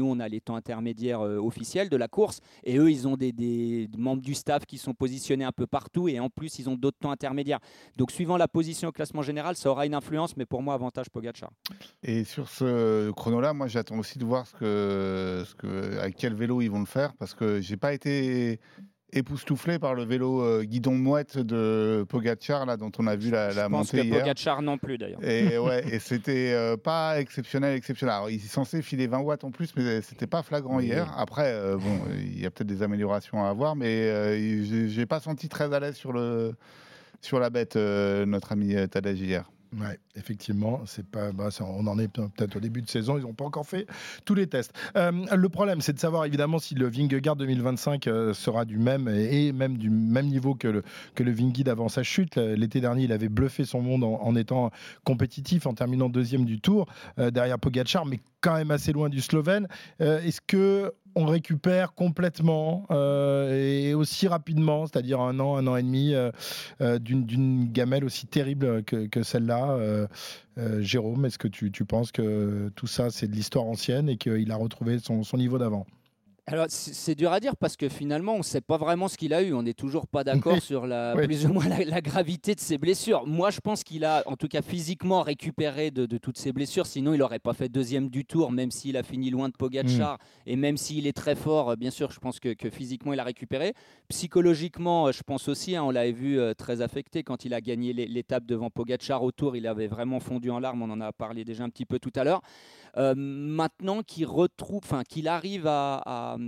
nous, on a les temps intermédiaires euh, officiels de la course. Et eux, ils ont des, des membres du staff qui sont positionnés un peu partout. Et en plus, ils ont d'autres temps intermédiaires. Donc, suivant la position au classement général, ça aura une influence. Mais pour moi, avantage Pogačar.
Et sur ce chrono-là, moi, j'attends aussi de voir ce que, ce que, avec quel vélo ils vont le faire. Parce que j'ai pas été époustouflé par le vélo euh, guidon mouette de Pogačar là dont on a vu la, la
Je pense
montée
que
hier.
Pogačar non plus d'ailleurs.
Et ouais, et c'était euh, pas exceptionnel, exceptionnel. Alors, il est censé filer vingt watts en plus, mais c'était pas flagrant
Oui.
hier. Après, euh, bon, il y a peut-être des améliorations à avoir, mais euh, j'ai, j'ai pas senti très à l'aise sur le sur la bête, euh, notre ami Tadej hier.
Ouais, effectivement, c'est pas, bah, ça, on en est peut-être au début de saison, ils n'ont pas encore fait tous les tests. Euh, le problème, c'est de savoir évidemment si le Vingegaard deux mille vingt-cinq euh, sera du même et, et même du même niveau que le, que le Vingy d'avant sa chute. L'été dernier, il avait bluffé son monde en, en étant compétitif, en terminant deuxième du Tour, euh, derrière Pogačar, mais quand même assez loin du Slovène. Euh, est-ce que on récupère complètement euh, et aussi rapidement, c'est-à-dire un an, un an et demi, euh, euh, d'une, d'une gamelle aussi terrible que, que celle-là. euh, euh, Jérôme, est-ce que tu, tu penses que tout ça, c'est de l'histoire ancienne et qu'il a retrouvé son, son niveau d'avant ?
Alors, c'est c'est dur à dire parce que finalement, on ne sait pas vraiment ce qu'il a eu. On n'est toujours pas d'accord
Oui.
sur la,
Oui.
plus ou moins la, la gravité de ses blessures. Moi, je pense qu'il a, en tout cas physiquement, récupéré de, de toutes ses blessures. Sinon, il n'aurait pas fait deuxième du Tour, même s'il a fini loin de Pogačar. Mm. Et même s'il est très fort, bien sûr, je pense que, que physiquement, il a récupéré. Psychologiquement, je pense aussi, hein, on l'avait vu euh, très affecté quand il a gagné l'étape devant Pogačar au Tour. Il avait vraiment fondu en larmes. On en a parlé déjà un petit peu tout à l'heure. Euh, maintenant qu'il retrouve, enfin qu'il arrive à, à,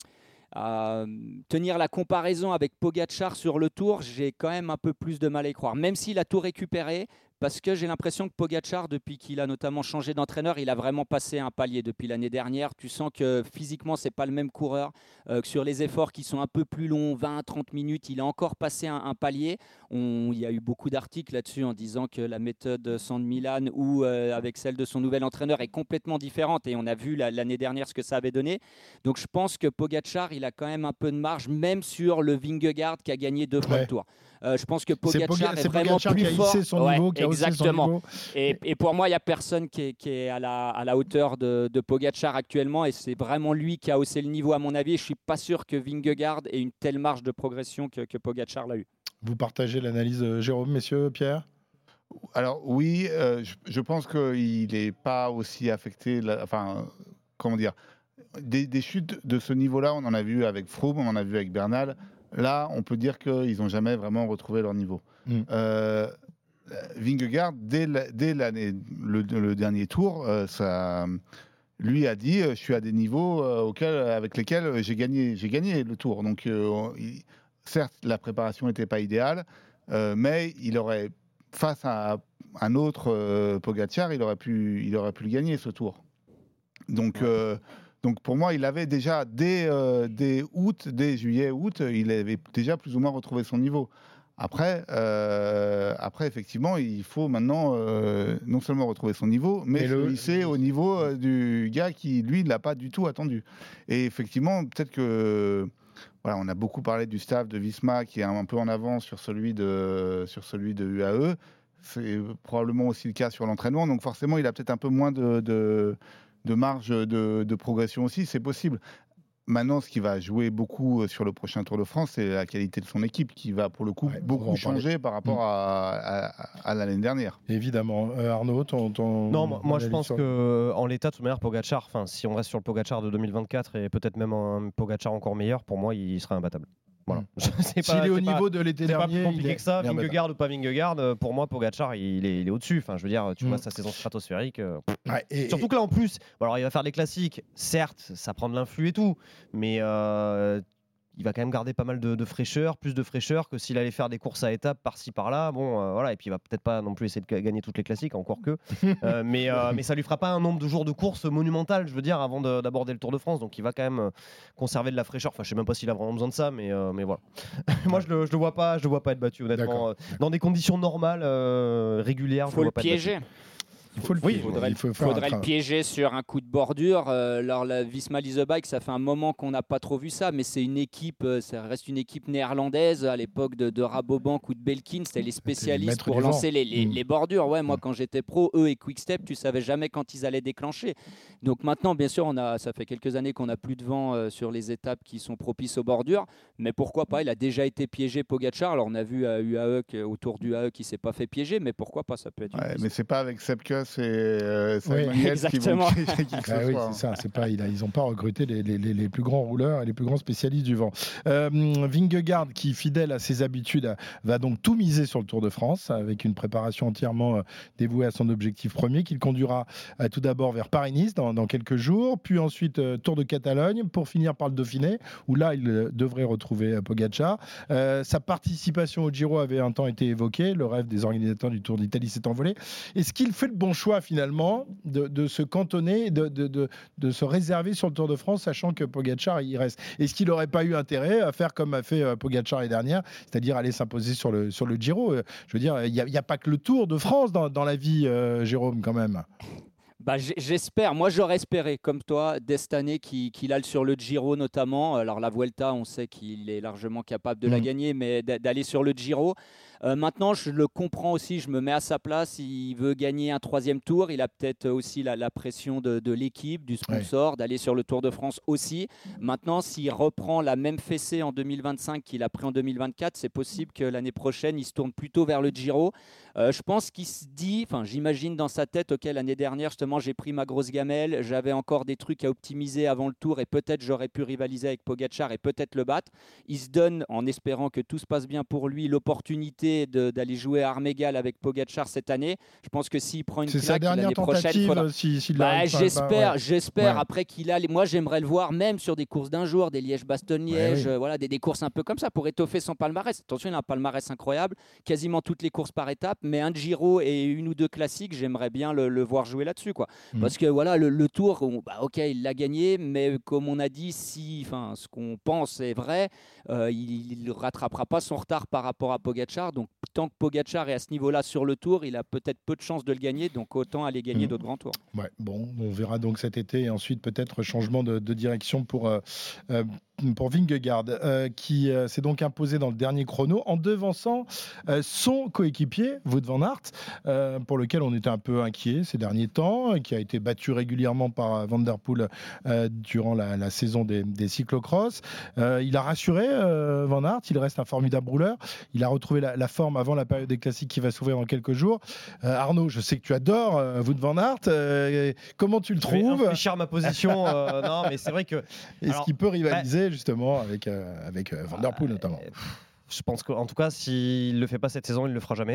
à tenir la comparaison avec Pogačar sur le Tour, j'ai quand même un peu plus de mal à y croire. Même s'il a tout récupéré, parce que j'ai l'impression que Pogačar, depuis qu'il a notamment changé d'entraîneur, il a vraiment passé un palier depuis l'année dernière. Tu sens que physiquement, c'est pas le même coureur, euh, que sur les efforts qui sont un peu plus longs, vingt à trente minutes, il a encore passé un, un palier. On, il y a eu beaucoup d'articles là-dessus en disant que la méthode San Milan ou euh, avec celle de son nouvel entraîneur est complètement différente et on a vu la, l'année dernière ce que ça avait donné. Donc je pense que Pogačar, il a quand même un peu de marge, même sur le Vingegaard qui a gagné deux fois
Ouais.
le Tour. Euh, je pense que Pogačar
c'est Poga-
est
c'est
vraiment
Pogačar
plus
qui a
fort.
hissé son
Ouais,
niveau, qui a haussé son
exactement.
niveau.
Et, et pour moi, il n'y a personne qui est, qui est à, la, à la hauteur de, de Pogačar actuellement. Et c'est vraiment lui qui a haussé le niveau, à mon avis. Et je ne suis pas sûr que Vingegaard ait une telle marge de progression que, que Pogačar l'a eu.
Vous partagez l'analyse, euh, Jérôme, messieurs, Pierre ?
Alors oui, euh, je, je pense qu'il n'est pas aussi affecté, là, enfin, comment dire, des, des chutes de ce niveau-là, on en a vu avec Froome, on en a vu avec Bernal. Là, on peut dire qu'ils n'ont jamais vraiment retrouvé leur niveau. Mm. Euh, Vingegaard, dès, la, dès l'année, le, le dernier tour, euh, ça, lui a dit, je suis à des niveaux euh, auxquels, avec lesquels j'ai gagné, j'ai gagné le tour. Donc, euh, il, certes, la préparation n'était pas idéale, euh, mais il aurait, face à un autre euh, Pogačar, il aurait pu, il aurait pu le gagner ce tour. Donc, ouais. euh, Donc pour moi, il avait déjà, dès, euh, dès août, dès juillet, août, il avait déjà plus ou moins retrouvé son niveau. Après, euh, après effectivement, il faut maintenant euh, non seulement retrouver son niveau, mais se hisser au niveau euh, du gars qui, lui, ne l'a pas du tout attendu. Et effectivement, peut-être que... Voilà, on a beaucoup parlé du staff de Visma qui est un peu en avance sur celui de, sur celui de U A E. C'est probablement aussi le cas sur l'entraînement. Donc forcément, il a peut-être un peu moins de... de de marge de, de progression aussi, c'est possible. Maintenant, ce qui va jouer beaucoup sur le prochain Tour de France, c'est la qualité de son équipe qui va pour le coup ouais, beaucoup changer par rapport mmh. à, à, à l'année dernière.
Évidemment. Euh, Arnaud, ton, ton
Non, moi, moi je pense sur... qu'en l'état, de toute manière, Pogačar, si on reste sur le Pogačar de deux mille vingt-quatre et peut-être même un Pogačar encore meilleur, pour moi, il sera imbattable. Voilà.
S'il est au niveau de l'été dernier,
c'est pas plus compliqué
est...
que ça. Vingegaard ou pas Vingegaard, pour moi, Pogačar, il est, il est au-dessus. Enfin, je veux dire, tu mm. vois sa saison stratosphérique. Euh...
Ouais, et,
Surtout
et...
que là, en plus, bon, alors il va faire des classiques. Certes, ça prend de l'influx et tout, mais euh, il va quand même garder pas mal de, de fraîcheur, plus de fraîcheur que s'il allait faire des courses à étapes par-ci par-là. Bon, euh, voilà. Et puis il va peut-être pas non plus essayer de gagner toutes les classiques, encore que. euh, mais, euh, mais ça lui fera pas un nombre de jours de course monumental, je veux dire, avant de, d'aborder le Tour de France. Donc il va quand même conserver de la fraîcheur. Enfin, je sais même pas s'il a vraiment besoin de ça, mais, euh, mais voilà. Moi, je le, je le vois pas, je le vois pas être battu, honnêtement. Euh, dans des conditions normales, euh, régulières,
faut
je le vois
le
pas
piéger.
être battu.
Il faut le
oui,
piéger.
faudrait,
il faut
faudrait le piéger sur un coup de bordure. Euh, alors la Visma Leasebike, ça fait un moment qu'on n'a pas trop vu ça, mais c'est une équipe, euh, ça reste une équipe néerlandaise à l'époque de, de Rabobank ou de Belkin, c'était les spécialistes
les
pour lancer les, les,
mmh.
les bordures. Ouais, moi mmh. quand j'étais pro, eux et Quickstep, tu savais jamais quand ils allaient déclencher. Donc maintenant, bien sûr, on a, ça fait quelques années qu'on n'a plus de vent euh, sur les étapes qui sont propices aux bordures, mais pourquoi pas? Il a déjà été piégé Pogacar. Alors on a vu à U A E autour du U A E qui s'est pas fait piéger, mais pourquoi pas? Ça peut être.
Ouais, mais c'est pas avec Sepkus et euh,
oui,
exactement. Qui vont qui
ah oui, c'est ça. C'est pas, il a, ils n'ont pas recruté les, les, les, les plus grands rouleurs et les plus grands spécialistes du vent. Euh, Vingegaard, qui fidèle à ses habitudes, va donc tout miser sur le Tour de France avec une préparation entièrement euh, dévouée à son objectif premier, qu'il conduira euh, tout d'abord vers Paris-Nice dans, dans quelques jours, puis ensuite euh, Tour de Catalogne, pour finir par le Dauphiné, où là il euh, devrait retrouver euh, Pogacar. Euh, sa participation au Giro avait un temps été évoquée. Le rêve des organisateurs du Tour d'Italie s'est envolé. Est-ce qu'il fait le bon choix finalement de, de se cantonner, de, de, de, de se réserver sur le Tour de France, sachant que Pogacar y reste? Est-ce qu'il n'aurait pas eu intérêt à faire comme a fait Pogacar l'année dernière, c'est-à-dire aller s'imposer sur le, sur le Giro? Je veux dire, il n'y a, a pas que le Tour de France dans, dans la vie, euh, Jérôme, quand même.
Bah, j'espère, moi j'aurais espéré comme toi dès cette année qu'il qu'il aille sur le Giro notamment. Alors la Vuelta, on sait qu'il est largement capable de mmh. la gagner, mais d'aller sur le Giro. Euh, maintenant, je le comprends aussi, je me mets à sa place. Il veut gagner un troisième tour. Il a peut-être aussi la, la pression de, de l'équipe, du sponsor, ouais. d'aller sur le Tour de France aussi. Maintenant, s'il reprend la même fessée en deux mille vingt-cinq qu'il a pris en deux mille vingt-quatre, c'est possible que l'année prochaine, il se tourne plutôt vers le Giro. Euh, je pense qu'il se dit, enfin, j'imagine dans sa tête, ok, l'année dernière, justement, j'ai pris ma grosse gamelle, j'avais encore des trucs à optimiser avant le Tour et peut-être j'aurais pu rivaliser avec Pogacar et peut-être le battre. Il se donne, en espérant que tout se passe bien pour lui, l'opportunité d'aller jouer à armes égales avec Pogacar cette année. Je pense que s'il prend une claque l'année prochaine, faudra...
si, si
bah, j'espère,
ouais.
j'espère.
Ouais.
Après qu'il a, moi j'aimerais le voir même sur des courses d'un jour, des Liège-Bastogne-Liège, ouais, oui. euh, voilà, des, des courses un peu comme ça pour étoffer son palmarès. Attention, il a un palmarès incroyable, quasiment toutes les courses par étape, mais un Giro et une ou deux classiques, j'aimerais bien le, le voir jouer là-dessus, quoi. Mmh. Parce que voilà, le, le Tour, on, bah, ok, il l'a gagné, mais comme on a dit, si, enfin, ce qu'on pense est vrai, euh, il ne rattrapera pas son retard par rapport à Pogacar. Donc tant que Pogacar est à ce niveau-là sur le Tour, il a peut-être peu de chances de le gagner, donc autant aller gagner mmh. d'autres grands tours.
Ouais, bon, on verra donc cet été et ensuite peut-être changement de, de direction pour, euh, euh, pour Vingegaard, euh, qui euh, s'est donc imposé dans le dernier chrono en devançant euh, son coéquipier, Wout van Aert, euh, pour lequel on était un peu inquiet ces derniers temps, qui a été battu régulièrement par Van der Poel euh, durant la, la saison des, des cyclocross. Euh, il a rassuré euh, Van Aert, il reste un formidable rouleur. Il a retrouvé la, la forme avant la période des classiques qui va s'ouvrir dans quelques jours. Euh, Arnaud, je sais que tu adores euh, Wout van Aert. Euh, comment tu le trouves?
Je vais infléchir ma position. euh, non, mais c'est vrai que.
Est-ce qu'il peut rivaliser bah, justement avec, euh, avec euh, Van der Poel notamment?
Je pense qu'en tout cas, s'il ne le fait pas cette saison, il ne le fera jamais.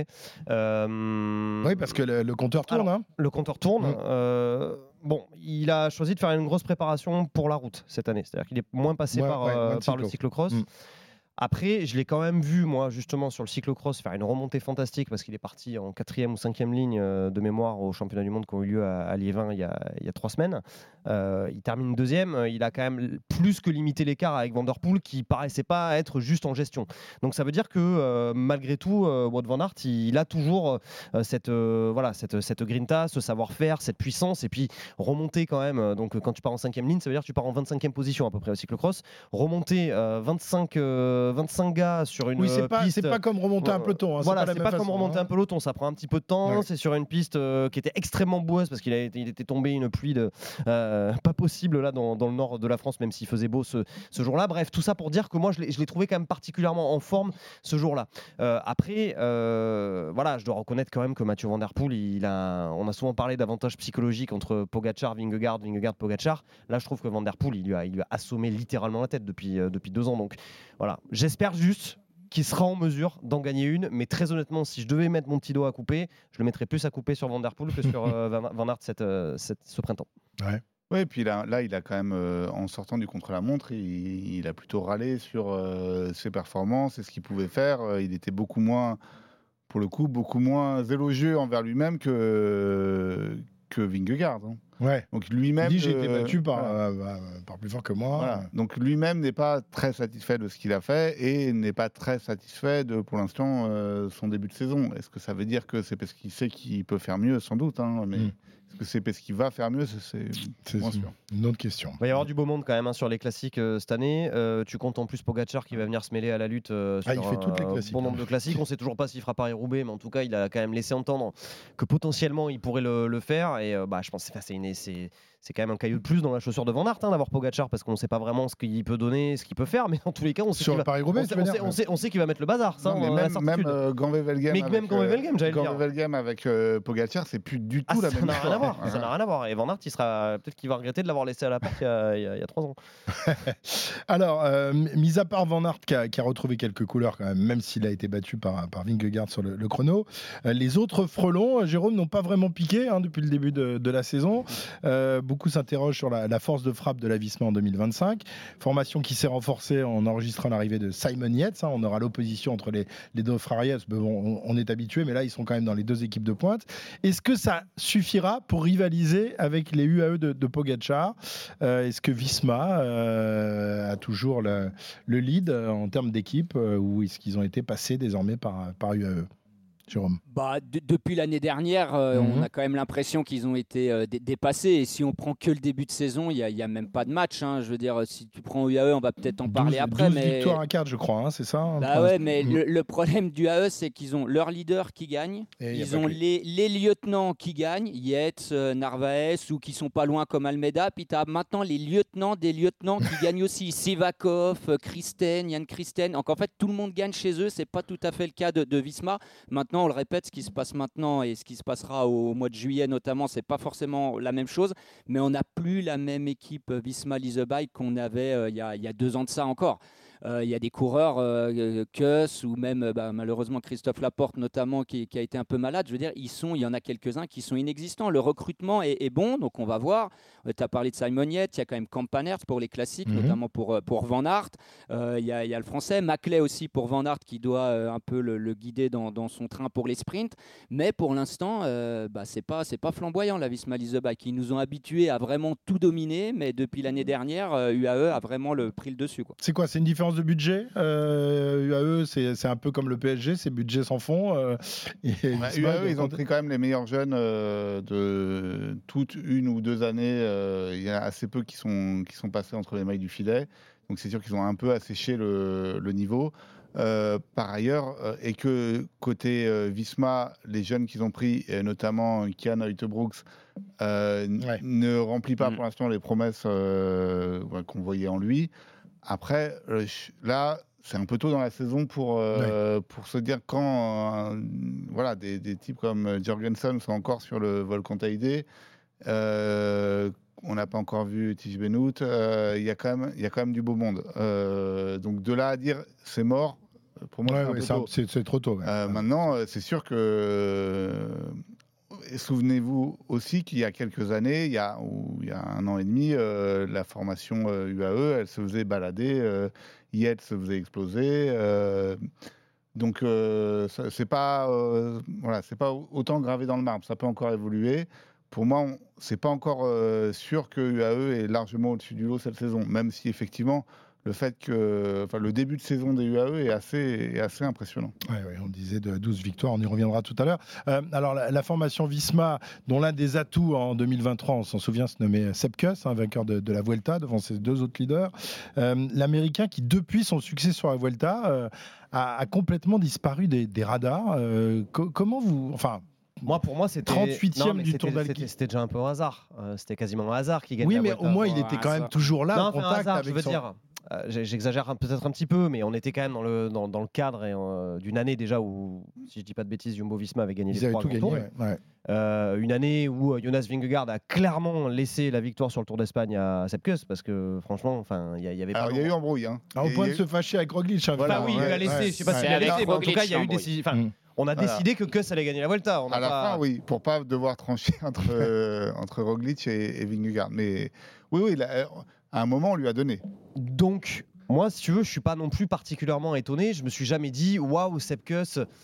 Euh...
Oui, parce que le, le compteur tourne.
Alors,
hein.
Le compteur tourne. Mmh. Euh... Bon, il a choisi de faire une grosse préparation pour la route cette année. C'est-à-dire qu'il est moins passé ouais, par, ouais, euh, par le cyclocross. Mmh. Après, je l'ai quand même vu, moi, justement, sur le cyclocross, faire une remontée fantastique parce qu'il est parti en quatrième ou cinquième ligne de mémoire au championnat du monde qui ont eu lieu à, à Liévin il y a, il y a trois semaines. Euh, il termine deuxième. Il a quand même plus que limité l'écart avec Van der Poel qui paraissait pas être juste en gestion. Donc ça veut dire que euh, malgré tout, euh, Wout van Aert, il, il a toujours euh, cette, euh, voilà, cette, cette grinta, ce savoir-faire, cette puissance et puis remonter quand même. Donc quand tu pars en cinquième ligne, ça veut dire que tu pars en vingt-cinquième position à peu près au cyclocross. Remonter euh, vingt-cinq, euh, vingt-cinq gars sur une
oui, c'est pas,
piste.
C'est pas comme remonter un peloton. Hein,
voilà,
c'est pas,
c'est pas comme
façon,
remonter
hein.
un peloton. Ça prend un petit peu de temps. Ouais. C'est sur une piste euh, qui était extrêmement boueuse parce qu'il a été, il était tombé une pluie de, euh, pas possible là dans, dans le nord de la France, même s'il faisait beau ce, ce jour-là. Bref, tout ça pour dire que moi je l'ai, je l'ai trouvé quand même particulièrement en forme ce jour-là. Euh, après, euh, voilà, je dois reconnaître quand même que Mathieu Van der Poel, il a, on a souvent parlé d'avantage psychologique entre Pogacar, Vingegaard, Vingegaard, Pogacar. Là, je trouve que Van der Poel, il lui a, il lui a assommé littéralement la tête depuis, euh, depuis deux ans. Donc voilà, j'espère juste qui sera en mesure d'en gagner une, mais très honnêtement, si je devais mettre mon petit doigt à couper, je le mettrais plus à couper sur Van der Poel que sur euh, Van Aert cette, euh, cette, ce printemps.
Ouais.
Oui, et puis là, là, il a quand même, euh, en sortant du contre-la-montre, il, il a plutôt râlé sur euh, ses performances et ce qu'il pouvait faire. Euh, il était beaucoup moins, pour le coup, beaucoup moins élogieux envers lui-même que, que Vingegaard. Hein.
Ouais.
Donc lui-même.
Il dit j'ai
euh,
été battu par,
voilà.
euh, bah, par plus fort que moi.
Voilà. Donc lui-même n'est pas très satisfait de ce qu'il a fait et n'est pas très satisfait de, pour l'instant, euh, son début de saison. Est-ce que ça veut dire que c'est parce qu'il sait qu'il peut faire mieux? Sans doute, hein, mais
Mm.
est-ce que c'est parce qu'il va faire mieux? C'est
C'est
moins sûr.
une autre question.
Il va y avoir du beau monde quand même hein, sur les classiques euh, cette année. Euh, tu comptes en plus Pogacar qui va venir se mêler à la lutte euh, sur
Ah, il fait toutes les
un
classiques,
bon nombre
hein.
de classiques. On ne sait toujours pas s'il fera Paris-Roubaix, mais en tout cas, il a quand même laissé entendre que potentiellement il pourrait le, le faire. Et euh, bah, je pense que c'est une, c'est, c'est quand même un caillou de plus dans la chaussure de Van Aert hein, d'avoir Pogacar parce qu'on ne sait pas vraiment ce qu'il peut donner, ce qu'il peut faire. Mais en tous les cas, on sait
Sur
qu'il va,
Paris-Roubaix,
on
tu
sait,
veux
on
dire
sait, on sait, on sait qu'il va mettre le bazar. Ça,
Non, mais
on a la
même,
certitude.
même euh, Gant-Wevelgem
Mais
avec,
même Gant-Wevelgem, j'allais le dire.
Gant-Wevelgem avec euh, Pogacar, c'est plus du tout
Ah,
la
ça
même
n'a rien
histoire.
à voir.
Ouais.
Ça n'a rien à voir. Et Van Aert, il sera peut-être qu'il va regretter de l'avoir laissé à la porte il y a, il y a, il y a trois ans.
Alors, euh, mis à part Van Aert qui a, qui a retrouvé quelques couleurs quand même, même s'il a été battu par, par Vingegaard sur le, le chrono, euh, les autres frelons, euh, Jérôme, n'ont pas vraiment piqué hein, depuis le début de, de la saison. Euh, beaucoup s'interrogent sur la, la force de frappe de la Visma en deux mille vingt-cinq. Formation qui s'est renforcée en enregistrant l'arrivée de Simon Yates. Hein, on aura l'opposition entre les, les deux frères Yates. Mais bon, on, on est habitué, mais là, ils sont quand même dans les deux équipes de pointe. Est-ce que ça suffira pour rivaliser avec les U A E de, de Pogacar? euh, Est-ce que Visma euh, a toujours le, le lead euh, en termes d'équipe euh, ou est-ce qu'ils ont été passés désormais par, par U A E? Jérôme.
Bah, de- depuis l'année dernière, euh,
Mhm.
on a quand même l'impression qu'ils ont été euh, dé- dépassés. Et si on prend que le début de saison, il n'y a, il y a même pas de match. hein. Je veux dire, si tu prends U A E, on va peut-être en parler
douze,
après.
douze
mais...
victoires à quatre, je crois, hein, c'est ça hein,
Bah
pour
ouais,
l'instant.
mais
Mhm.
le, le problème du A E, c'est qu'ils ont leur leader qui gagne,
Et il y a
ils
pas
ont
que lui.
les, les lieutenants qui gagnent, Yates, euh, Narvaez, ou qui sont pas loin comme Almeida, puis tu as maintenant les lieutenants des lieutenants qui gagnent aussi, Sivakov, euh, Kristen, Yann Kristen. Donc en fait, tout le monde gagne chez eux, c'est pas tout à fait le cas de, de Visma. Maintenant, on le répète, ce qui se passe maintenant et ce qui se passera au mois de juillet notamment, c'est pas forcément la même chose, mais on n'a plus la même équipe euh, Visma Lease a Bike qu'on avait euh, il y, a, il y a deux ans de ça encore. Euh, Il y a des coureurs, euh, Kuss ou même euh, bah, malheureusement Christophe Laporte notamment qui, qui a été un peu malade. Je veux dire, ils sont, il y en a quelques-uns qui sont inexistants. Le recrutement est, est bon, donc on va voir. Euh, tu as parlé de Simon Yates, il y a quand même Campanert pour les classiques,
Mhm.
notamment pour, euh, pour Van Aert. Euh, Il y, a, il y a le français, Maclay aussi pour Van Aert qui doit euh, un peu le, le guider dans, dans son train pour les sprints. Mais pour l'instant, euh, bah, c'est pas, c'est pas flamboyant la Visma Lease a Bike. Ils nous ont habitués à vraiment tout dominer, mais depuis l'année dernière, euh, U A E a vraiment le, pris le dessus, quoi.
C'est quoi? C'est une différence de budget euh, U A E, c'est c'est un peu comme le P S G, c'est budget sans fond. euh, et
Bah,
Visma,
U A E, ils ont
donc,
pris quand même les meilleurs jeunes euh, de toute une ou deux années. euh, Il y a assez peu qui sont, qui sont passés entre les mailles du filet. Donc c'est sûr qu'ils ont un peu asséché le, le niveau. Euh, par ailleurs, euh, et que côté euh, Visma, les jeunes qu'ils ont pris, et notamment Kian Uijtebroeks, euh, n-
Ouais.
ne remplit pas
Mm.
pour l'instant les promesses euh, ouais, qu'on voyait en lui. Après, euh, ch- là, c'est un peu tôt dans la saison pour, euh, pour se dire quand euh, voilà, des, des types comme Jorgensen sont encore sur le volcan Teide. Euh, on n'a pas encore vu Tige Benoît. euh, Il y a quand même, il y a quand même du beau monde. Euh, donc de là à dire c'est mort, pour moi
ouais,
c'est un
ouais,
peu
c'est un-
tôt.
c'est c'est trop tôt. ouais.
Euh,
Ouais.
Maintenant, euh, c'est sûr que euh, et souvenez-vous aussi qu'il y a quelques années, il y a, ou il y a un an et demi, euh, la formation euh, U A E, elle se faisait balader, euh, Yates se faisait exploser. euh, donc euh, ça- c'est pas, euh, voilà, c'est pas autant gravé dans le marbre. Ça peut encore évoluer. Pour moi, on- c'est pas encore euh, sûr que U A E est largement au-dessus du lot cette saison, même si effectivement le fait que, enfin, le début de saison des U A E est assez, est assez impressionnant.
Ouais, ouais, on disait de douze victoires, on y reviendra tout à l'heure. Euh, alors, la, la formation Visma, dont l'un des atouts en deux mille vingt-trois, on s'en souvient, se nommait Sepp Kuss, hein, vainqueur de, de la Vuelta devant ses deux autres leaders. Euh, L'Américain qui, depuis son succès sur la Vuelta, euh, a, a complètement disparu des, des radars. Euh, co- comment vous. Enfin.
Moi, pour moi, c'était
trente-huitième
non, mais
du
c'était-
Tour d'Alpi.
C'était c'était déjà un peu au hasard. Euh, c'était quasiment un hasard qui gagnait
Oui,
la
mais
Vuelta.
au moins, il
Ouais,
était quand
ça-
même toujours là,
Non,
en
enfin, un
contact
hasard,
avec
je veux
son.
dire. Euh, j'ai- J'exagère un- peut-être un petit peu, mais on était quand même dans le, dans, dans le cadre et, euh, d'une année déjà où, si je dis pas de bêtises, Jumbo Visma avait gagné
Ils
les
avaient
trois
tout
grands
gagné.
tours.
ouais, ouais.
Euh, une année où euh, Jonas Vingegaard a clairement laissé la victoire sur le Tour d'Espagne à Sepp Kuss parce que franchement, enfin, il y, a- il y avait pas.
Alors il y a eu embrouille. Hein.
Ah, au
Et
point
il
de
y a eu-
se fâcher avec Roglic. hein,
Voilà,
Enfin, oui, il
ouais,
l'a laissé.
ouais,
Je sais pas
ouais.
s'il l'a
C'est
laissé,
avec
mais en tout cas, il y a eu
Roglic,
des. décisions- Enfin,
Mm.
on a
Voilà.
décidé que Kuss allait gagner la Vuelta. On n'a
À la
pas-
fin, oui, pour pas devoir trancher entre, euh, entre Roglic et, et Vingegaard. Mais oui, oui, là, euh, à un moment, on lui a donné.
Donc, moi, si tu veux, je suis pas non plus particulièrement étonné. Je me suis jamais dit, waouh, Sepp Kuss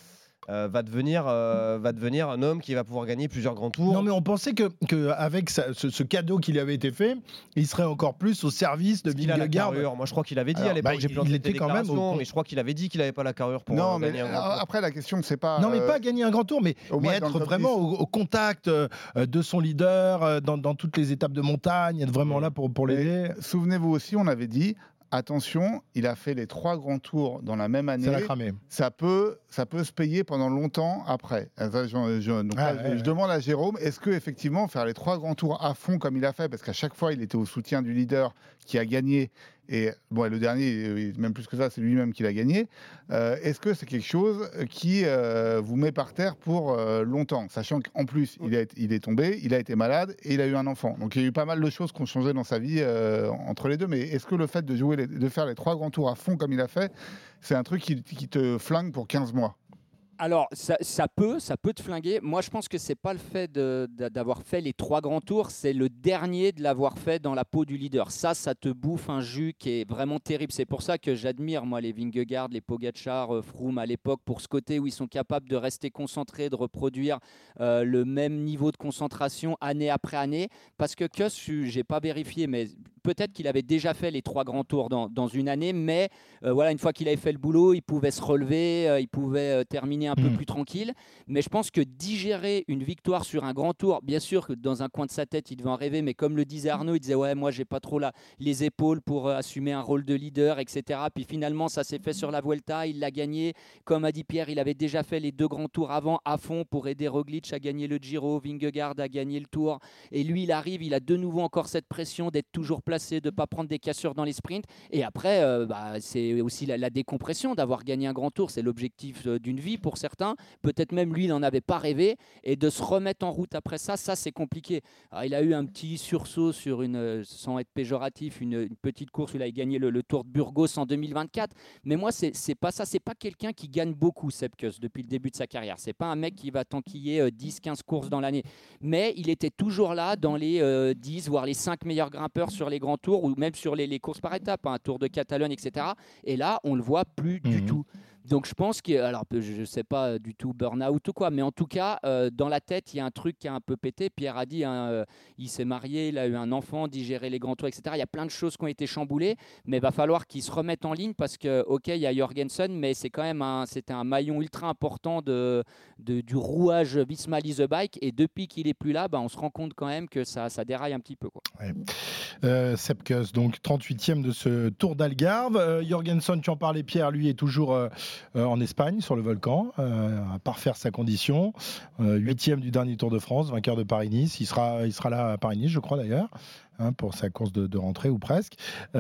euh, va, devenir, euh, va devenir un homme qui va pouvoir gagner plusieurs grands tours.
Non, mais on pensait que, que avec sa, ce, ce cadeau qui lui avait été fait, il serait encore plus au service de Vingegaard.
Moi, je crois qu'il avait dit
Alors,
à l'époque,
bah,
j'ai pu
il était quand même au...
mais je crois qu'il avait dit qu'il n'avait pas la carrure pour
non,
euh,
mais
gagner un grand tour.
Après, la question, c'est pas.
Non, mais
euh,
pas gagner un grand tour, mais, mais être vraiment au, au contact euh, de son leader euh, dans, dans toutes les étapes de montagne, être vraiment là pour, pour l'aider.
Souvenez-vous aussi, on avait dit. Attention, il a fait les trois grands tours dans la même année.
Ça l'a cramé.
Ça peut, ça peut se payer pendant longtemps après. Je, je, je, donc
ah,
là,
ouais,
je
ouais.
demande à Jérôme, est-ce que effectivement faire les trois grands tours à fond comme il a fait, parce qu'à chaque fois il était au soutien du leader qui a gagné. Et bon, le dernier, même plus que ça, c'est lui-même qui l'a gagné. Euh, est-ce que c'est quelque chose qui euh, vous met par terre pour euh, longtemps, sachant qu'en plus il, a, il est tombé, il a été malade et il a eu un enfant. Donc il y a eu pas mal de choses qui ont changé dans sa vie euh, entre les deux. Mais est-ce que le fait de jouer, les, de faire les trois grands tours à fond comme il a fait, c'est un truc qui, qui te flingue pour quinze mois?
Alors, ça, ça peut, ça peut te flinguer. Moi, je pense que c'est pas le fait de, de, d'avoir fait les trois grands tours, c'est le dernier de l'avoir fait dans la peau du leader. Ça, ça te bouffe un jus qui est vraiment terrible. C'est pour ça que j'admire, moi, les Vingegaard, les Pogačar, euh, Froome à l'époque, pour ce côté où ils sont capables de rester concentrés, de reproduire euh, le même niveau de concentration année après année. Parce que Kuss, j'ai pas vérifié, mais peut-être qu'il avait déjà fait les trois grands tours dans, dans une année, mais euh, voilà, une fois qu'il avait fait le boulot, il pouvait se relever, euh, il pouvait euh, terminer un peu mmh. plus tranquille. Mais je pense que digérer une victoire sur un grand tour, bien sûr que dans un coin de sa tête, il devait en rêver, mais comme le disait Arnaud, il disait ouais, moi j'ai pas trop la, les épaules pour euh, assumer un rôle de leader, et cetera. Puis finalement, ça s'est fait sur la Vuelta, il l'a gagné. Comme a dit Pierre, il avait déjà fait les deux grands tours avant à fond pour aider Roglic à gagner le Giro, Vingegaard à gagner le Tour. Et lui, il arrive, il a de nouveau encore cette pression d'être toujours placé, de ne pas prendre des cassures dans les sprints. Et après, euh, bah, c'est aussi la, la décompression d'avoir gagné un grand tour. C'est l'objectif euh, d'une vie pour certains. Peut-être même lui, il n'en avait pas rêvé. Et de se remettre en route après ça, ça, c'est compliqué. Alors, il a eu un petit sursaut sur une, sans être péjoratif, une, une petite course où il a gagné le, le Tour de Burgos en deux mille vingt-quatre. Mais moi, c'est, c'est pas ça. C'est pas quelqu'un qui gagne beaucoup, Sepp Kuss, depuis le début de sa carrière. C'est pas un mec qui va t'enquiller euh, dix quinze courses dans l'année. Mais il était toujours là dans les euh, dix, voire les cinq meilleurs grimpeurs sur les grands tours ou même sur les, les courses par étapes, un hein, Tour de Catalogne, et cetera. Et là, on le voit plus mmh. du tout. Donc je pense que, alors je ne sais pas du tout burn-out ou quoi, mais en tout cas, euh, dans la tête, il y a un truc qui a un peu pété. Pierre a dit, hein, euh, il s'est marié, il a eu un enfant, digéré les grands tours, et cetera. Il y a plein de choses qui ont été chamboulées, mais il va falloir qu'il se remette en ligne parce que, ok, il y a Jorgensen, mais c'est quand même un, c'était un maillon ultra important de, de, du rouage Visma Lease Bike. Et depuis qu'il n'est plus là, bah, on se rend compte quand même que ça, ça déraille un petit peu, quoi. Ouais.
Euh, Sepp Kuss, donc trente-huitième de ce Tour d'Algarve. Euh, Jorgensen, tu en parlais, Pierre, lui est toujours... Euh, Euh, en Espagne, sur le volcan, euh, à parfaire sa condition. Euh, huitième du dernier Tour de France, vainqueur de Paris-Nice. Il sera, il sera là à Paris-Nice, je crois d'ailleurs, hein, pour sa course de, de rentrée ou presque.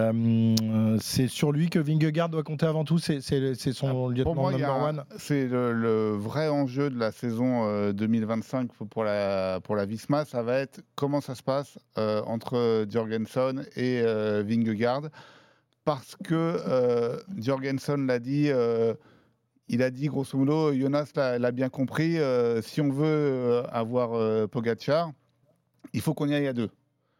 Euh, c'est sur lui que Vingegaard doit compter avant tout. C'est, c'est, c'est son ah, lieutenant
moi,
number
a,
one.
C'est le, le vrai enjeu de la saison euh, deux mille vingt-cinq pour la, pour la Visma. Ça va être comment ça se passe euh, entre Jorgensen et euh, Vingegaard. Parce que euh, Jorgensen l'a dit, euh, il a dit grosso modo, Jonas l'a, l'a bien compris, euh, si on veut euh, avoir euh, Pogačar, il faut qu'on y aille à deux.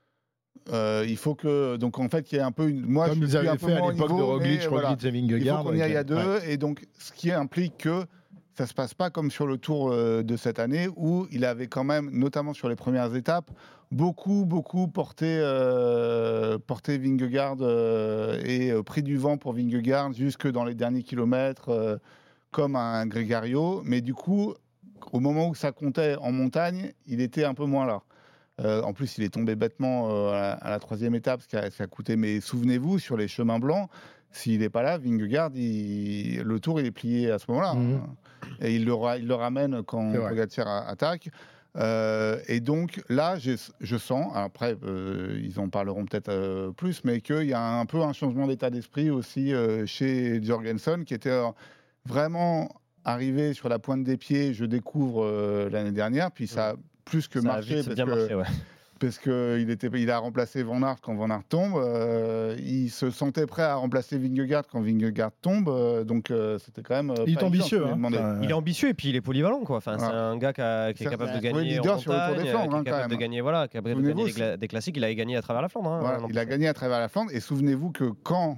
Euh, il faut que, donc en fait, il y a un peu une. Moi,
Comme
je
ils
suis
avaient
un peu
fait à
moins
l'époque
niveau,
de Roglic, Roglic
voilà,
et Vingegaard.
Il faut qu'on y aille à deux,
ouais.
Et donc ce qui implique que ça se passe pas comme sur le Tour euh, de cette année où il avait quand même, notamment sur les premières étapes, beaucoup, beaucoup porté, euh, porté Vingegaard euh, et euh, pris du vent pour Vingegaard jusque dans les derniers kilomètres, euh, comme un Gregario. Mais du coup, au moment où ça comptait en montagne, il était un peu moins là. Euh, en plus, il est tombé bêtement euh, à, la, à la troisième étape, ce qui a, ça a coûté. Mais souvenez-vous, sur les chemins blancs, s'il n'est pas là, Vingegaard, il, le Tour, il est plié à ce moment-là. Mmh. Hein. Et il le, il le ramène quand Pogačar attaque. Euh, et donc là, je, je sens, après, euh, ils en parleront peut-être euh, plus, mais qu'il y a un peu un changement d'état d'esprit aussi euh, chez Jorgensen, qui était euh, vraiment arrivé sur la pointe des pieds, je découvre euh, l'année dernière, puis ça a plus que
ça
marché.
A vite
parce
bien
que,
marché, ouais.
parce qu'il était, il a remplacé Van Aert quand Van Aert tombe. Euh, il se sentait prêt à remplacer Vingegaard quand Vingegaard tombe. Euh, donc euh, c'était quand même.
Il est ambitieux. Hein.
Euh... Il est ambitieux et puis il est polyvalent, quoi. Enfin, ouais. C'est un gars qui, a, qui est capable de gagner en montagne, sur le Tour des Flandres, qui est capable hein, de gagner, voilà, qui est capable de gagner des, gla- des classiques. Il a gagné à travers la Flandre. Hein,
voilà, il a gagné à travers la Flandre. Et souvenez-vous que quand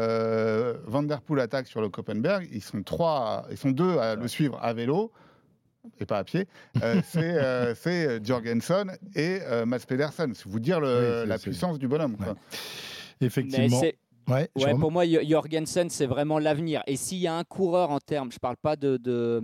euh, Van der Poel attaque sur le Koppenberg, ils sont trois, ils sont deux à le suivre à vélo. Et pas à pied, euh, c'est, euh, c'est Jorgensen et euh, Mats Pedersen. C'est vous dire le, oui, la c'est, puissance c'est... du bonhomme. Quoi.
Ouais. Effectivement.
Ouais, ouais, pour moi, Jorgensen, c'est vraiment l'avenir. Et s'il y a un coureur en termes, je ne parle pas de, de,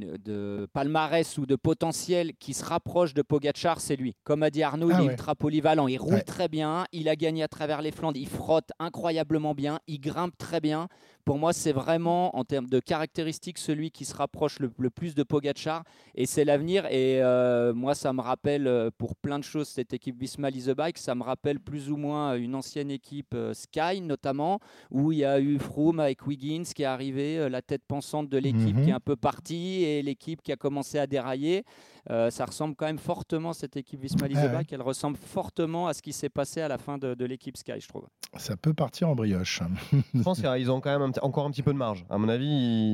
de palmarès ou de potentiel qui se rapproche de Pogačar, c'est lui. Comme a dit Arnaud, ah il est ouais. ultra polyvalent. Il roule ouais. très bien, il a gagné à travers les Flandres, il frotte incroyablement bien, il grimpe très bien. Pour moi, c'est vraiment, en termes de caractéristiques, celui qui se rapproche le, le plus de Pogačar. Et c'est l'avenir. Et euh, moi, ça me rappelle, pour plein de choses, cette équipe Visma Lease a Bike, ça me rappelle plus ou moins une ancienne équipe euh, Sky, notamment, où il y a eu Froome avec Wiggins qui est arrivé, euh, la tête pensante de l'équipe mm-hmm. qui est un peu partie, et l'équipe qui a commencé à dérailler. Euh, ça ressemble quand même fortement, cette équipe Visma Lease a Bike, ah ouais. elle ressemble fortement à ce qui s'est passé à la fin de, de l'équipe Sky, je trouve.
Ça peut partir en brioche.
Je pense qu'ils ont quand même un t- encore un petit peu de marge. À mon avis,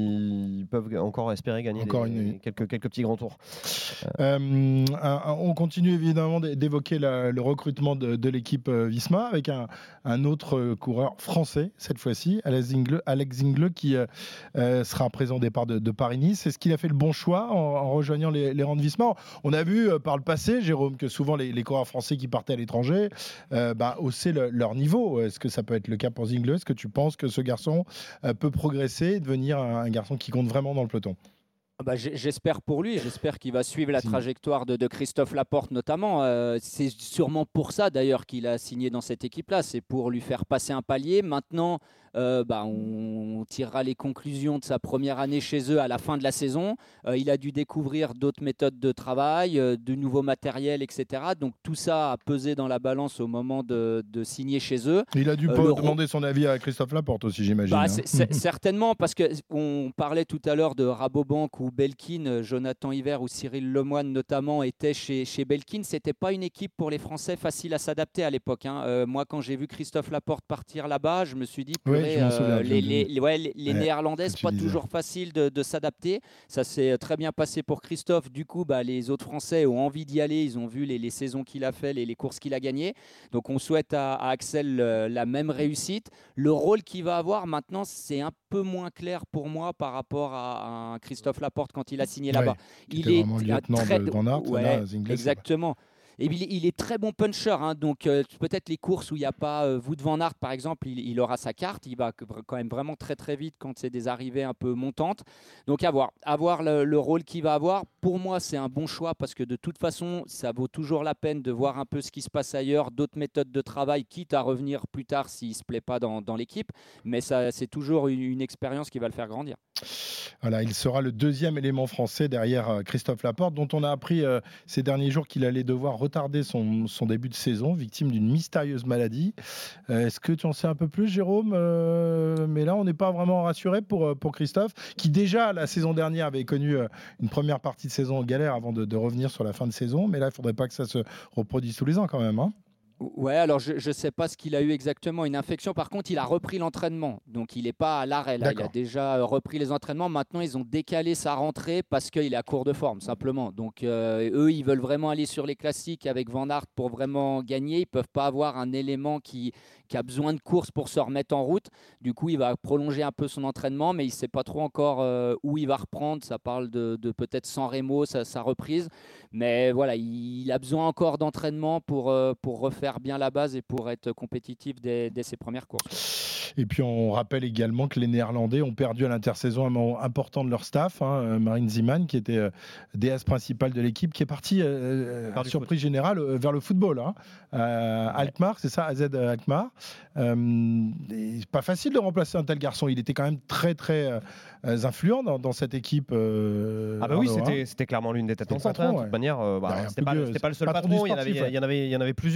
ils peuvent encore espérer gagner encore des, une... quelques, quelques petits grands tours.
Euh, euh, on continue évidemment d'évoquer la, le recrutement de, de l'équipe Visma avec un, un autre coureur français, cette fois-ci, Alex Zingle, Alex Zingle qui euh, sera présent au départ de, de Paris-Nice. Est-ce qu'il a fait le bon choix en, en rejoignant les, les rangs de Visma ? On a vu euh, par le passé, Jérôme, que souvent les, les coureurs français qui partaient à l'étranger euh, bah, haussaient le, leur niveau. Est-ce que ça peut être le cas pour Zingle ? Est-ce que tu penses que ce garçon euh, peut progresser et devenir un, un garçon qui compte vraiment dans le peloton ?
Bah, j'espère pour lui, j'espère qu'il va suivre la trajectoire de, de Christophe Laporte notamment. Euh, c'est sûrement pour ça d'ailleurs qu'il a signé dans cette équipe-là, c'est pour lui faire passer un palier. Maintenant, euh, bah, on, on tirera les conclusions de sa première année chez eux à la fin de la saison. Euh, il a dû découvrir d'autres méthodes de travail, euh, de nouveaux matériels, et cetera. Donc tout ça a pesé dans la balance au moment de, de signer chez eux.
Il a dû euh, demander son avis à Christophe Laporte aussi, j'imagine.
Bah,
hein.
c'est, c'est, certainement, parce qu'on parlait tout à l'heure de Rabobank ou Belkin, Jonathan Hiver ou Cyril Lemoine notamment étaient chez, chez Belkin. C'était pas une équipe pour les Français facile à s'adapter à l'époque. Hein. Euh, moi, quand j'ai vu Christophe Laporte partir là-bas, je me suis dit,
oui, je euh, souviens,
les, les, les, ouais, les, les
ouais,
Néerlandais, c'est pas disais. toujours facile de, de s'adapter. Ça s'est très bien passé pour Christophe. Du coup, bah, les autres Français ont envie d'y aller. Ils ont vu les, les saisons qu'il a fait, les, les courses qu'il a gagnées. Donc, on souhaite à, à Axel euh, la même réussite. Le rôle qu'il va avoir maintenant, c'est un peu moins clair pour moi par rapport à, à Christophe Laporte quand il a signé là-bas.
Ouais, il est lieutenant très de Van Aert,
ouais,
là, Zingle,
exactement. Et il, il est très bon puncher, hein, donc euh, peut-être les courses où il n'y a pas euh, Wout van Aert par exemple, il, il aura sa carte, il va quand même vraiment très très vite quand c'est des arrivées un peu montantes. Donc à voir, à voir le, le rôle qu'il va avoir. Pour moi, c'est un bon choix parce que de toute façon, ça vaut toujours la peine de voir un peu ce qui se passe ailleurs, d'autres méthodes de travail, quitte à revenir plus tard s'il ne se plaît pas dans, dans l'équipe. Mais ça, c'est toujours une, une expérience qui va le faire grandir.
Voilà, il sera le deuxième élément français derrière Christophe Laporte, dont on a appris euh, ces derniers jours qu'il allait devoir retarder son, son début de saison, victime d'une mystérieuse maladie. Euh, est-ce que tu en sais un peu plus, Jérôme ? euh, Mais là, on n'est pas vraiment rassuré pour, pour Christophe, qui déjà, la saison dernière, avait connu une première partie de saison en galère avant de, de revenir sur la fin de saison. Mais là, il ne faudrait pas que ça se reproduise tous les ans quand même, hein.
Ouais, alors je ne sais pas ce qu'il a eu exactement, une infection. Par contre, il a repris l'entraînement. Donc, il n'est pas à l'arrêt. Là. Il a déjà repris les entraînements. Maintenant, ils ont décalé sa rentrée parce qu'il est à court de forme, simplement. Donc, euh, eux, ils veulent vraiment aller sur les classiques avec Van Aert pour vraiment gagner. Ils ne peuvent pas avoir un élément qui, qui a besoin de course pour se remettre en route. Du coup, il va prolonger un peu son entraînement, mais il ne sait pas trop encore euh, où il va reprendre. Ça parle de, de peut-être San Remo, sa, sa reprise. Mais voilà, il, il a besoin encore d'entraînement pour, euh, pour refaire bien la base et pour être compétitif dès, dès ses premières courses.
Et puis on rappelle également que les Néerlandais ont perdu à l'intersaison un moment important de leur staff, hein, Marine Zeeman qui était euh, D S principal de l'équipe, qui est parti euh, par surprise générale euh, vers le football, hein, euh, Alkmaar, c'est ça, A Z Alkmaar. Euh, c'est pas facile de remplacer un tel garçon, il était quand même très très euh, influent dans, dans cette équipe. Euh,
ah bah
Arnaud,
oui, c'était,
hein.
c'était clairement l'une des têtes pensantes.
Patron,
hein, de
ouais.
toute manière, euh, bah,
bah,
c'était, pas,
de,
c'était pas le seul
patron
patron, il y,
sportif,
avait,
ouais.
il, y en avait, il y en avait plusieurs, mais on va dire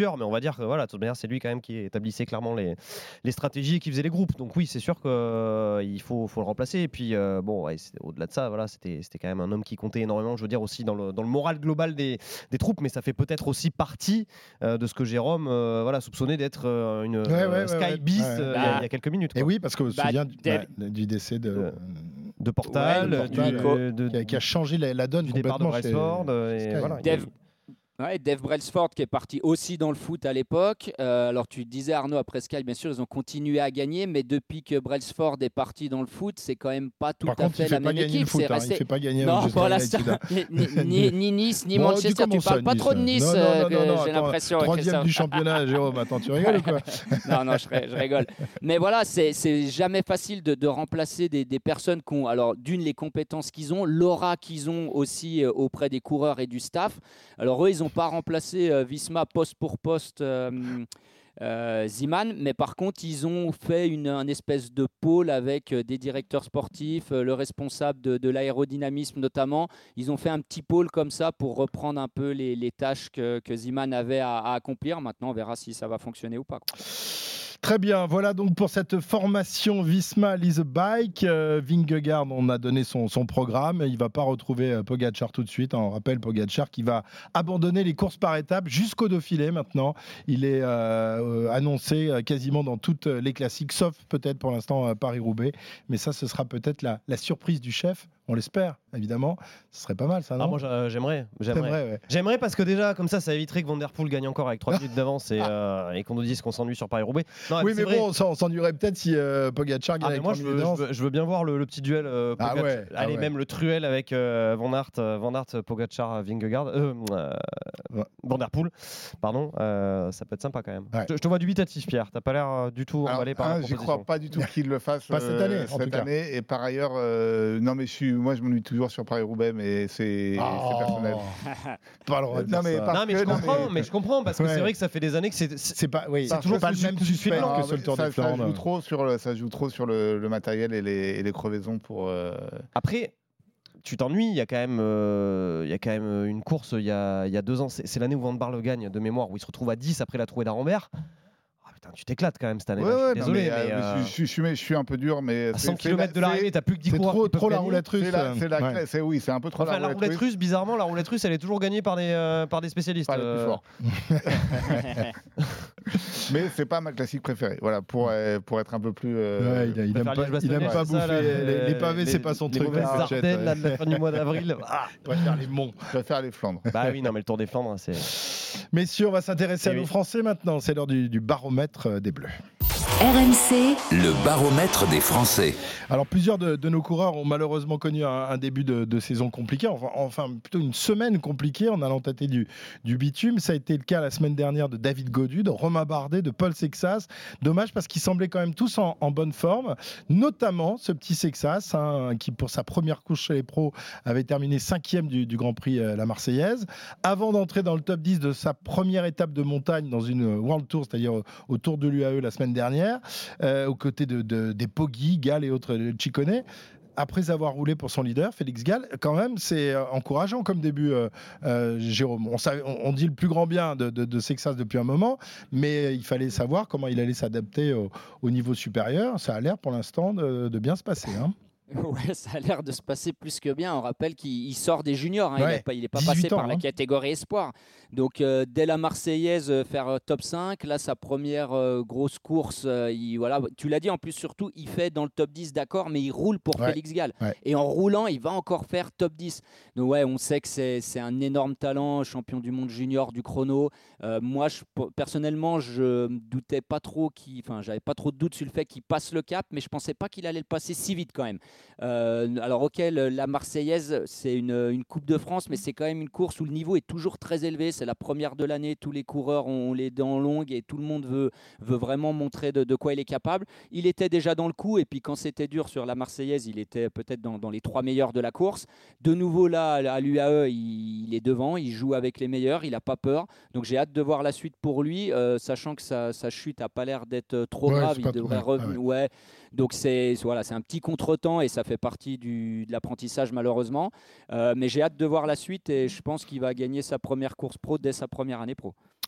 dire que voilà, de toute manière, c'est lui quand même qui établissait clairement les, les stratégies et qui faisait les groupes. Donc oui, c'est sûr qu'il euh, faut, faut le remplacer. Et puis euh, bon, ouais, au-delà de ça, voilà, c'était, c'était quand même un homme qui comptait énormément, je veux dire, aussi dans le, dans le moral global des, des troupes, mais ça fait peut-être aussi partie euh, de ce que Jérôme euh, voilà, soupçonnait d'être euh, une
ouais, ouais,
Sky
ouais,
Beast
ouais.
euh, il, y a, il y a quelques minutes. Quoi.
Et oui, parce qu'on se
Bah,
souvient du,
Dave...
bah, du décès de...
de de Portal,
ouais,
du,
Portal
euh, de,
qui, a, qui a changé la, la donne
du départ de Brailsford. Et voilà,
Dave, ouais, Dave Brailsford qui est parti aussi dans le foot à l'époque. Euh, alors tu disais Arnaud, après Sky, bien sûr, ils ont continué à gagner, mais depuis que Brailsford est parti dans le foot, c'est quand même pas tout
Par
à
contre,
fait
il fait
la
pas
même
gagner
équipe.
le foot,
C'est
hein,
resté...
il fait pas gagner
non,
Manchester
pour
United,
l'instant, ni, ni, ni Nice, ni
bon,
Manchester. Tu parles pas
nice,
trop de Nice,
non, non,
euh,
non,
que
non, non,
j'ai
attends,
l'impression.
troisième
que
du championnat, Jérôme. Attends, tu rigoles ou quoi?
Non, non, je, je rigole. Mais voilà, c'est, c'est jamais facile de, de remplacer des, des personnes qui ont, alors d'une, les compétences qu'ils ont, l'aura qu'ils ont aussi euh, auprès des coureurs et du staff. Alors eux, ils n'ont pas remplacé euh, Visma poste pour poste euh, euh, Zeeman, mais par contre, ils ont fait une, un espèce de pôle avec euh, des directeurs sportifs, euh, le responsable de, de l'aérodynamisme notamment. Ils ont fait un petit pôle comme ça pour reprendre un peu les, les tâches que, que Zeeman avait à, à accomplir. Maintenant, on verra si ça va fonctionner ou pas, quoi.
Très bien, voilà donc pour cette formation Visma Lease a Bike. Euh, Vingegaard, on a donné son, son programme. Il ne va pas retrouver euh, Pogacar tout de suite. On rappelle Pogacar qui va abandonner les courses par étapes jusqu'au Dauphiné maintenant. Il est euh, annoncé euh, quasiment dans toutes les classiques, sauf peut-être pour l'instant euh, Paris-Roubaix. Mais ça, ce sera peut-être la, la surprise du chef. On l'espère, évidemment. Ce serait pas mal, ça, non?
Ah, moi, j'aimerais. J'aimerais.
Ouais.
J'aimerais parce que déjà, comme ça, ça éviterait que Van Der Poel gagne encore avec trois minutes d'avance et, euh, et qu'on nous dise qu'on s'ennuie sur Paris-Roubaix. Non,
oui, mais
vrai.
bon, on s'ennuierait peut-être si euh, Pogacar gagne
ah,
avec
moi,
trois
je
minutes
veux,
d'avance.
je, veux, je veux bien voir le, le petit duel. Euh,
ah
Pogacar.
ouais,
Allez,
ah ouais.
même le truel avec euh, Van Aert, euh, Van Aert, Pogacar, Vingegaard, euh, euh, ouais. Van Der Poel. Pardon, euh, ça peut être sympa quand même. Ouais. Je, je te vois dubitatif, Pierre. T'as pas l'air euh, du tout
Alors,
emballé par
un,
la proposition.
J'y crois pas du tout qu'il le fasse
pas cette année,
euh,
en
cette
tout
année.
cas.
Et par ailleurs, euh, non mais je suis, moi je m'ennuie toujours sur Paris-Roubaix, mais c'est
oh.
personnel.
Pas le droit de dire
non, mais,
ça.
non mais je comprends, mais... mais je comprends parce que ouais. c'est vrai que ça fait des années que c'est
c'est pas, oui,
c'est toujours
pas le même suspect
non,
que sur le Tour
ça,
des Flandres.
Ça joue trop sur le, ça joue trop sur le, le matériel et les, et les crevaisons pour. Euh...
Après. Tu t'ennuies, il y a quand même, euh, il y a quand même une course il y a, il y a deux ans, c'est, c'est l'année où Van Barle gagne de mémoire, où il se retrouve à dix après la trouée d'Arambert. Putain, tu t'éclates quand même cette année.
Ouais, ouais,
désolé,
non, mais,
mais,
euh,
euh...
je, je, je, suis, je suis un peu dur, mais
à cent kilomètres de l'arrivée, t'as plus que dix
c'est
coureurs.
Trop, trop la roulette russe.
C'est la, c'est la, ouais. c'est, oui, c'est un peu trop
enfin,
la,
la roulette russe. russe. Bizarrement, la roulette russe, elle est toujours gagnée par des, euh, par des spécialistes.
Pas euh... les plus forts. Mais c'est pas ma classique préférée. Voilà, pour euh, pour être un peu plus. Euh...
Ouais, il, il aime pas, il aime pas bouffer ça, là, les, les pavés, les, c'est pas son
les
truc.
Les mauvaises Ardennes, là, de la fin du mois d'avril.
Ah, il préfère les monts.
Je préfère les Flandres.
Bah oui, non, mais le Tour des Flandres, c'est.
Messieurs, on va s'intéresser à nos Français maintenant. C'est l'heure du, du baromètre des Bleus.
R M C, le baromètre des Français.
Alors plusieurs de, de nos coureurs ont malheureusement connu un, un début de, de saison compliqué, enfin, enfin plutôt une semaine compliquée en allant tâter du, du bitume. Ça a été le cas la semaine dernière de David Gaudu, de Romain Bardet, de Paul Sexas. Dommage parce qu'ils semblaient quand même tous en, en bonne forme, notamment ce petit Sexas hein, qui pour sa première course chez les pros avait terminé cinquième du, du Grand Prix euh, La Marseillaise. Avant d'entrer dans le top dix de sa première étape de montagne dans une World Tour, c'est-à-dire au, au Tour de l'U A E la semaine dernière, Euh, aux côtés de, de, des Poggi, Gall et autres Ciccone. Après avoir roulé pour son leader, Félix Gall, quand même, c'est encourageant comme début, euh, euh, Jérôme. On, savait, on, on dit le plus grand bien de, de, de Sexas depuis un moment, mais il fallait savoir comment il allait s'adapter au, au niveau supérieur. Ça a l'air pour l'instant de, de bien se passer. Hein.
Ouais, ça a l'air de se passer plus que bien. On rappelle qu'il sort des juniors. Hein.
Ouais,
il n'est pas, pas passé
ans,
par
hein.
la catégorie espoir. Donc, euh, dès la Marseillaise, euh, faire euh, top cinq. Là, sa première euh, grosse course. Euh, il, voilà, tu l'as dit, en plus, surtout, il fait dans le top dix, d'accord, mais il roule pour
ouais,
Félix Gall.
Ouais.
Et en roulant, il va encore faire top dix. Donc, ouais, on sait que c'est, c'est un énorme talent, champion du monde junior du chrono. Euh, moi, je, personnellement, je ne doutais pas trop, qu'il, enfin, j'avais pas trop de doutes sur le fait qu'il passe le cap, mais je ne pensais pas qu'il allait le passer si vite quand même. Euh, alors ok, le, la Marseillaise c'est une, une Coupe de France, mais c'est quand même une course où le niveau est toujours très élevé, c'est la première de l'année, tous les coureurs ont les dents longues et tout le monde veut, veut vraiment montrer de, de quoi il est capable. Il était déjà dans le coup et puis quand c'était dur sur la Marseillaise, il était peut-être dans, dans les trois meilleurs de la course. De nouveau là à l'U A E, il, il est devant, il joue avec les meilleurs, il n'a pas peur, donc j'ai hâte de voir la suite pour lui, euh, sachant que sa, sa chute n'a pas l'air d'être trop
ouais,
grave, il devrait
tout,
revenir.
Ouais.
Ouais. Donc c'est, voilà, c'est un petit contretemps et ça fait partie du, de l'apprentissage malheureusement. Euh, mais j'ai hâte de voir la suite et je pense qu'il va gagner sa première course pro dès sa première année pro.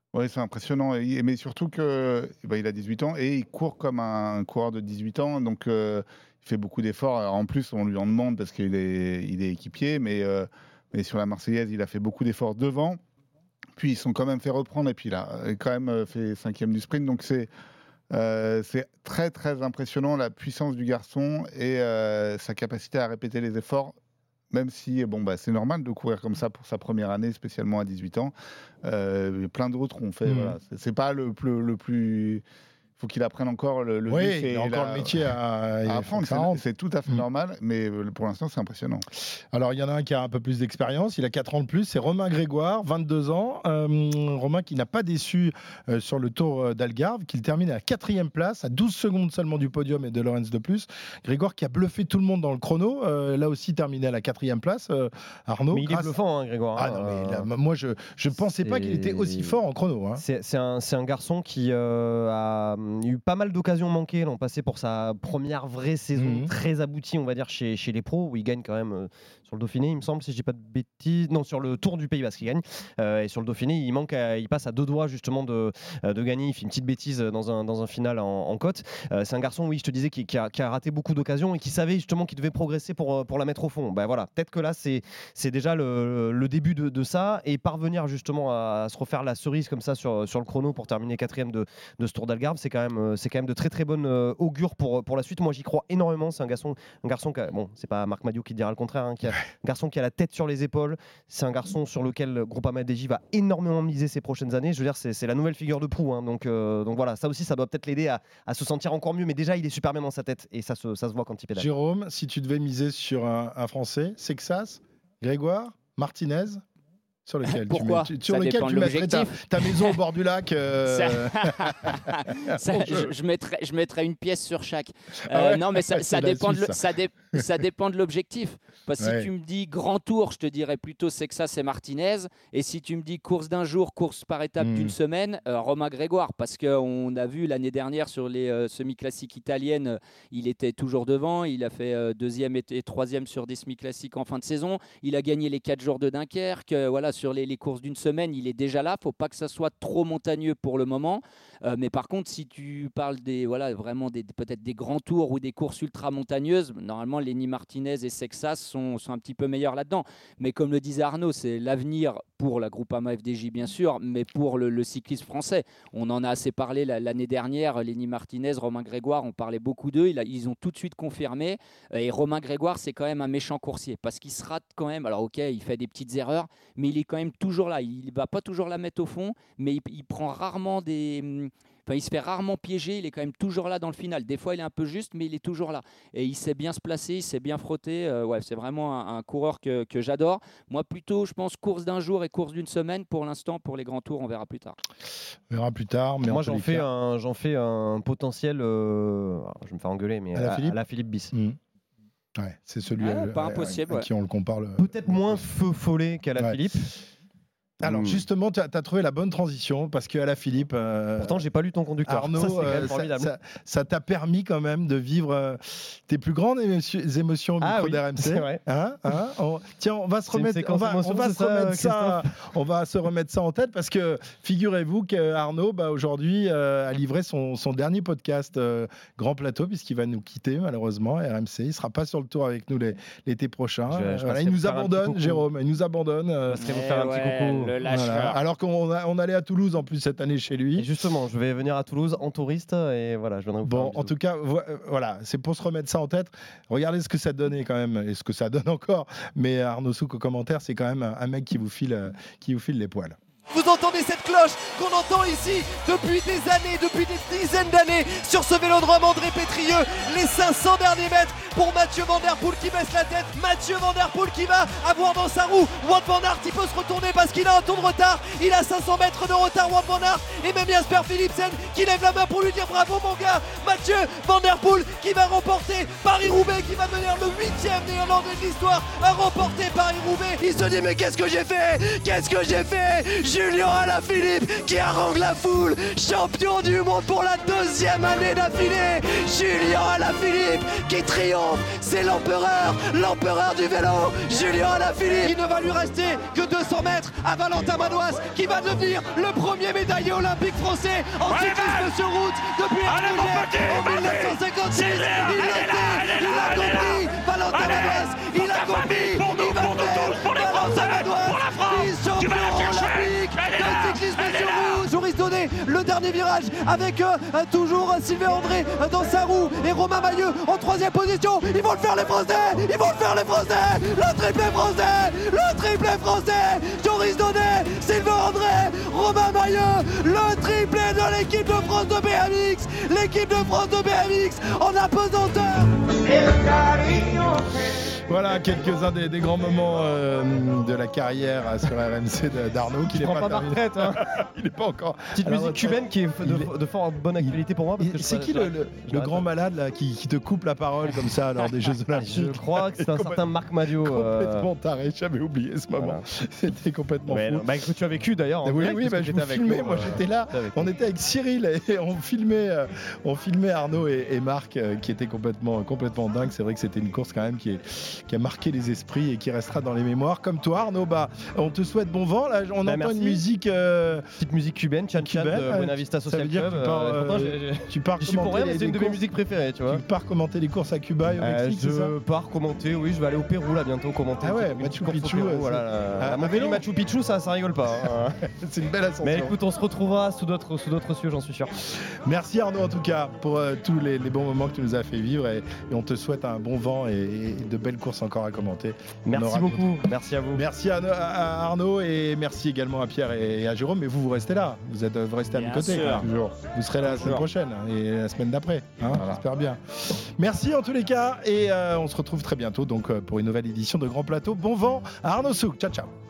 Oui, c'est impressionnant. Et, mais surtout que bah, il a dix-huit ans et il court comme un coureur de dix-huit ans. Donc, euh, il fait beaucoup d'efforts. Alors, en plus, on lui en demande parce qu'il est, il est équipier. Mais, euh, mais sur la Marseillaise, il a fait beaucoup d'efforts devant. Puis, ils sont quand même fait reprendre. Et puis, il a quand même fait cinquième du sprint. Donc, c'est, euh, c'est très, très impressionnant la puissance du garçon et euh, sa capacité à répéter les efforts. Même si bon, bah, c'est normal de courir comme ça pour sa première année, spécialement à dix-huit ans. Euh, plein d'autres ont fait. Mmh. Voilà. C'est, c'est pas le, le, le plus... Il faut qu'il apprenne encore le, le
oui,
vif et
il a encore
la...
le métier à,
à apprendre. C'est, c'est tout à fait mmh. normal, mais pour l'instant, c'est impressionnant.
Alors, il y en a un qui a un peu plus d'expérience. Il a quatre ans de plus. C'est Romain Grégoire, vingt-deux ans. Euh, Romain qui n'a pas déçu euh, sur le Tour d'Algarve, qu'il termine à la quatrième place, à douze secondes seulement du podium et de Lorenz de plus. Grégoire qui a bluffé tout le monde dans le chrono. Euh, là aussi, terminé à la quatrième place. Euh, Arnaud.
Mais il grâce... est bluffant, hein, Grégoire.
Ah, non, mais là, moi, je ne pensais c'est... pas qu'il était aussi fort en chrono. Hein.
C'est, c'est, un, c'est un garçon qui euh, a eu pas mal d'occasions manquées l'an passé pour sa première vraie saison mmh. très aboutie, on va dire, chez, chez les pros, où il gagne quand même euh, sur le Dauphiné, il me semble, si je dis pas de bêtises. Non, sur le Tour du Pays Basque, il gagne. Euh, et sur le Dauphiné, il, manque à, il passe à deux doigts justement de, de gagner. Il fait une petite bêtise dans un, dans un final en, en côte. Euh, c'est un garçon, oui, je te disais, qui, qui, a, qui a raté beaucoup d'occasions et qui savait justement qu'il devait progresser pour, pour la mettre au fond. Ben voilà, peut-être que là, c'est, c'est déjà le, le début de, de ça. Et parvenir justement à, à se refaire la cerise comme ça sur, sur le chrono pour terminer quatrième de, de ce Tour d'Algarve, c'est quand même, c'est quand même de très très bonne euh, augure pour, pour la suite. Moi, j'y crois énormément. C'est un garçon, un garçon qui a, bon, c'est pas Marc Madiot qui dira le contraire, hein, qui a, un garçon qui a la tête sur les épaules. C'est un garçon sur lequel Groupama F D J va énormément miser ces prochaines années. Je veux dire, c'est, c'est la nouvelle figure de proue. Hein, donc, euh, donc voilà, ça aussi, ça doit peut-être l'aider à, à se sentir encore mieux. Mais déjà, il est super bien dans sa tête et ça se, ça se voit quand il pédale.
Jérôme, si tu devais miser sur un, un Français, Sexas, Grégoire, Martinez, sur lequel
Pourquoi
tu, mets, tu, sur lequel tu mettrais ta, ta maison au bord du lac euh...
ça, ça, je, je, mettrais, je mettrais une pièce sur chaque. Euh, ah ouais non, mais ça, ça, dépend Suisse, de, ça. Ça, dé, ça dépend de l'objectif. Parce que ouais. si tu me dis grand tour, je te dirais plutôt Sexas et Martinez. Et si tu me dis course d'un jour, course par étape mmh. d'une semaine, euh, Romain Grégoire. Parce qu'on a vu l'année dernière sur les euh, semi-classiques italiennes, euh, il était toujours devant. Il a fait euh, deuxième et, et troisième sur des semi-classiques en fin de saison. Il a gagné les quatre jours de Dunkerque. Euh, voilà, sur les, les courses d'une semaine, il est déjà là. Il ne faut pas que ça soit trop montagneux pour le moment. Euh, mais par contre, si tu parles des, voilà, vraiment des, peut-être des grands tours ou des courses ultra montagneuses, normalement, Lenny Martinez et Sexas sont, sont un petit peu meilleurs là-dedans. Mais comme le disait Arnaud, c'est l'avenir pour la Groupama F D J, bien sûr, mais pour le, le cyclisme français. On en a assez parlé l'année dernière. Lenny Martinez, Romain Grégoire, on parlait beaucoup d'eux. Il a, ils ont tout de suite confirmé. Et Romain Grégoire, c'est quand même un méchant coursier parce qu'il se rate quand même. Alors, ok, il fait des petites erreurs, mais il est quand même toujours là. Il ne va pas toujours la mettre au fond, mais il, il prend rarement des... Enfin, il se fait rarement piéger, il est quand même toujours là dans le final. Des fois, il est un peu juste, mais il est toujours là. Et il sait bien se placer, il sait bien frotter. Euh, ouais, c'est vraiment un, un coureur que, que j'adore. Moi, plutôt, je pense, course d'un jour et course d'une semaine. Pour l'instant, pour les grands tours, on verra plus tard.
On verra plus tard. Mais
moi, j'en fais, un, j'en fais un potentiel... Euh... Je vais me faire engueuler, mais à la, à, Philippe, à la Philippe Bis.
Mmh. Ouais, c'est celui
ah,
à,
pas
à,
impossible,
à, à
ouais.
qui on le compare. Le...
Peut-être moins feu follet qu'à la ouais. Philippe.
Alors justement, tu as, as trouvé la bonne transition parce qu'à la Philippe... Euh,
Pourtant, j'ai pas lu ton conducteur.
Arnaud,
ça, c'est
euh,
formidable.
Ça, ça, ça t'a permis quand même de vivre euh, tes plus grandes émotions au
ah,
micro
oui,
d'R M C.
C'est vrai.
Hein, hein, on, tiens, on va se remettre, on va, on va se
ça,
remettre ça, on va se remettre ça en tête parce que figurez-vous qu'Arnaud, bah, aujourd'hui, euh, a livré son, son dernier podcast euh, Grand Plateau puisqu'il va nous quitter malheureusement. R M C, il sera pas sur le tour avec nous les, l'été prochain. Je, je voilà, il nous abandonne, Jérôme. Il nous abandonne. Euh,
je vous faire un
ouais,
petit coucou.
Le lâcheur.
Voilà. Alors qu'on a, on allait à Toulouse en plus cette année chez lui.
Et justement, je vais venir à Toulouse en touriste et voilà, je viendrai vous
Bon, en tout cas, vo- voilà, c'est pour se remettre ça en tête. Regardez ce que ça donnait quand même et ce que ça donne encore. Mais Arnaud Souk au commentaire, c'est quand même un mec qui vous file, qui vous file les poils.
Vous entendez cette cloche qu'on entend ici depuis des années, depuis des dizaines d'années sur ce vélodrome André Pétrieux. Les cinq cents derniers mètres pour Mathieu Van Der Poel qui baisse la tête. Mathieu Van Der Poel qui va avoir dans sa roue Wout van Aert. Il peut se retourner parce qu'il a un tour de retard. Il a cinq cents mètres de retard, Wout van Aert. Et même Jasper Philipsen qui lève la main pour lui dire bravo mon gars. Mathieu Van Der Poel qui va remporter Paris-Roubaix, qui va devenir le huitième néerlandais de l'histoire à remporter Paris-Roubaix. Il se dit mais qu'est-ce que j'ai fait? Qu'est-ce que j'ai fait? Julien Alaphilippe qui harangue la foule, champion du monde pour la deuxième année d'affilée. Julien Alaphilippe qui triomphe, c'est l'empereur, l'empereur du vélo. Julien Alaphilippe, il ne va lui rester que deux cents mètres à Valentin Madouas qui va devenir le premier médaillé olympique français en cyclisme sur route depuis Angers en mille neuf cent cinquante-six. Il l'était, il a compris, Valentin Madouas, il a compris, il va faire Valentin Madouas, vice-champion olympique de cyclisme sur route. Joris Donnet, le dernier virage avec euh, toujours Sylvain André euh, dans sa roue et Romain Mailleux en troisième position. Ils vont le faire les Français, ils vont le faire les Français, le triplé français, le triplé français. Joris Donnet, Sylvain André, Romain Mailleux, le triplé de l'équipe de France de B M X, l'équipe de France de B M X en apesanteur.
Voilà quelques-uns des, des grands moments euh, de la carrière sur R M C d'Arnaud qui n'est pas,
pas ma retraite. Hein.
Il n'est pas encore.
Petite musique cubaine qui est de, est... de fort bonne actualité pour moi.
C'est qui le, le, le grand malade là qui, qui te coupe la parole comme ça lors des Jeux Olympiques?
Je crois que c'est un certain Marc Madio.
Complètement taré, j'avais oublié ce moment. Voilà. C'était complètement
mais
fou.
Non, bah, que tu as vécu d'ailleurs.
Oui, oui, bah, je vous filmais. Moi, j'étais là. On était avec Cyril et on filmait, euh, on filmait Arnaud et, et Marc euh, qui étaient complètement, complètement dingues. C'est vrai que c'était une course quand même qui, est, qui a marqué les esprits et qui restera dans les mémoires. Comme toi, Arnaud, bah, on te souhaite bon vent. Là, on bah, entend merci. Une musique, euh,
petite musique cubaine, Chan Chan de Buena Vista Social Club.
Tu pars, euh, euh, tu pars
je suis pour rien, mais c'est une de mes musiques préférées, tu vois.
Tu pars commenter les courses à Cuba et au Mexique,
euh,
c'est ça?
Je pars commenter. Oui, je vais aller au Pérou là bientôt commenter.
Ah ouais, Machu Picchu.
Voilà, la montée du Machu Picchu, ça, ça rigole pas.
C'est une belle ascension.
Mais écoute, on se retrouvera sous d'autres, sous d'autres cieux, j'en suis sûr.
Merci Arnaud en tout cas pour euh, tous les, les bons moments que tu nous as fait vivre et, et on te souhaite un bon vent et, et de belles courses encore à commenter.
Merci beaucoup. Merci à vous.
Merci à, à Arnaud et merci également à Pierre et à Jérôme. Mais vous, vous restez là. Vous, êtes, vous restez à mes côtés. Hein, toujours. Vous serez là la semaine prochaine et la semaine d'après. Hein, voilà. J'espère bien. Merci en tous les cas et euh, on se retrouve très bientôt donc, pour une nouvelle édition de Grand Plateau. Bon vent à Arnaud Souk. Ciao, ciao.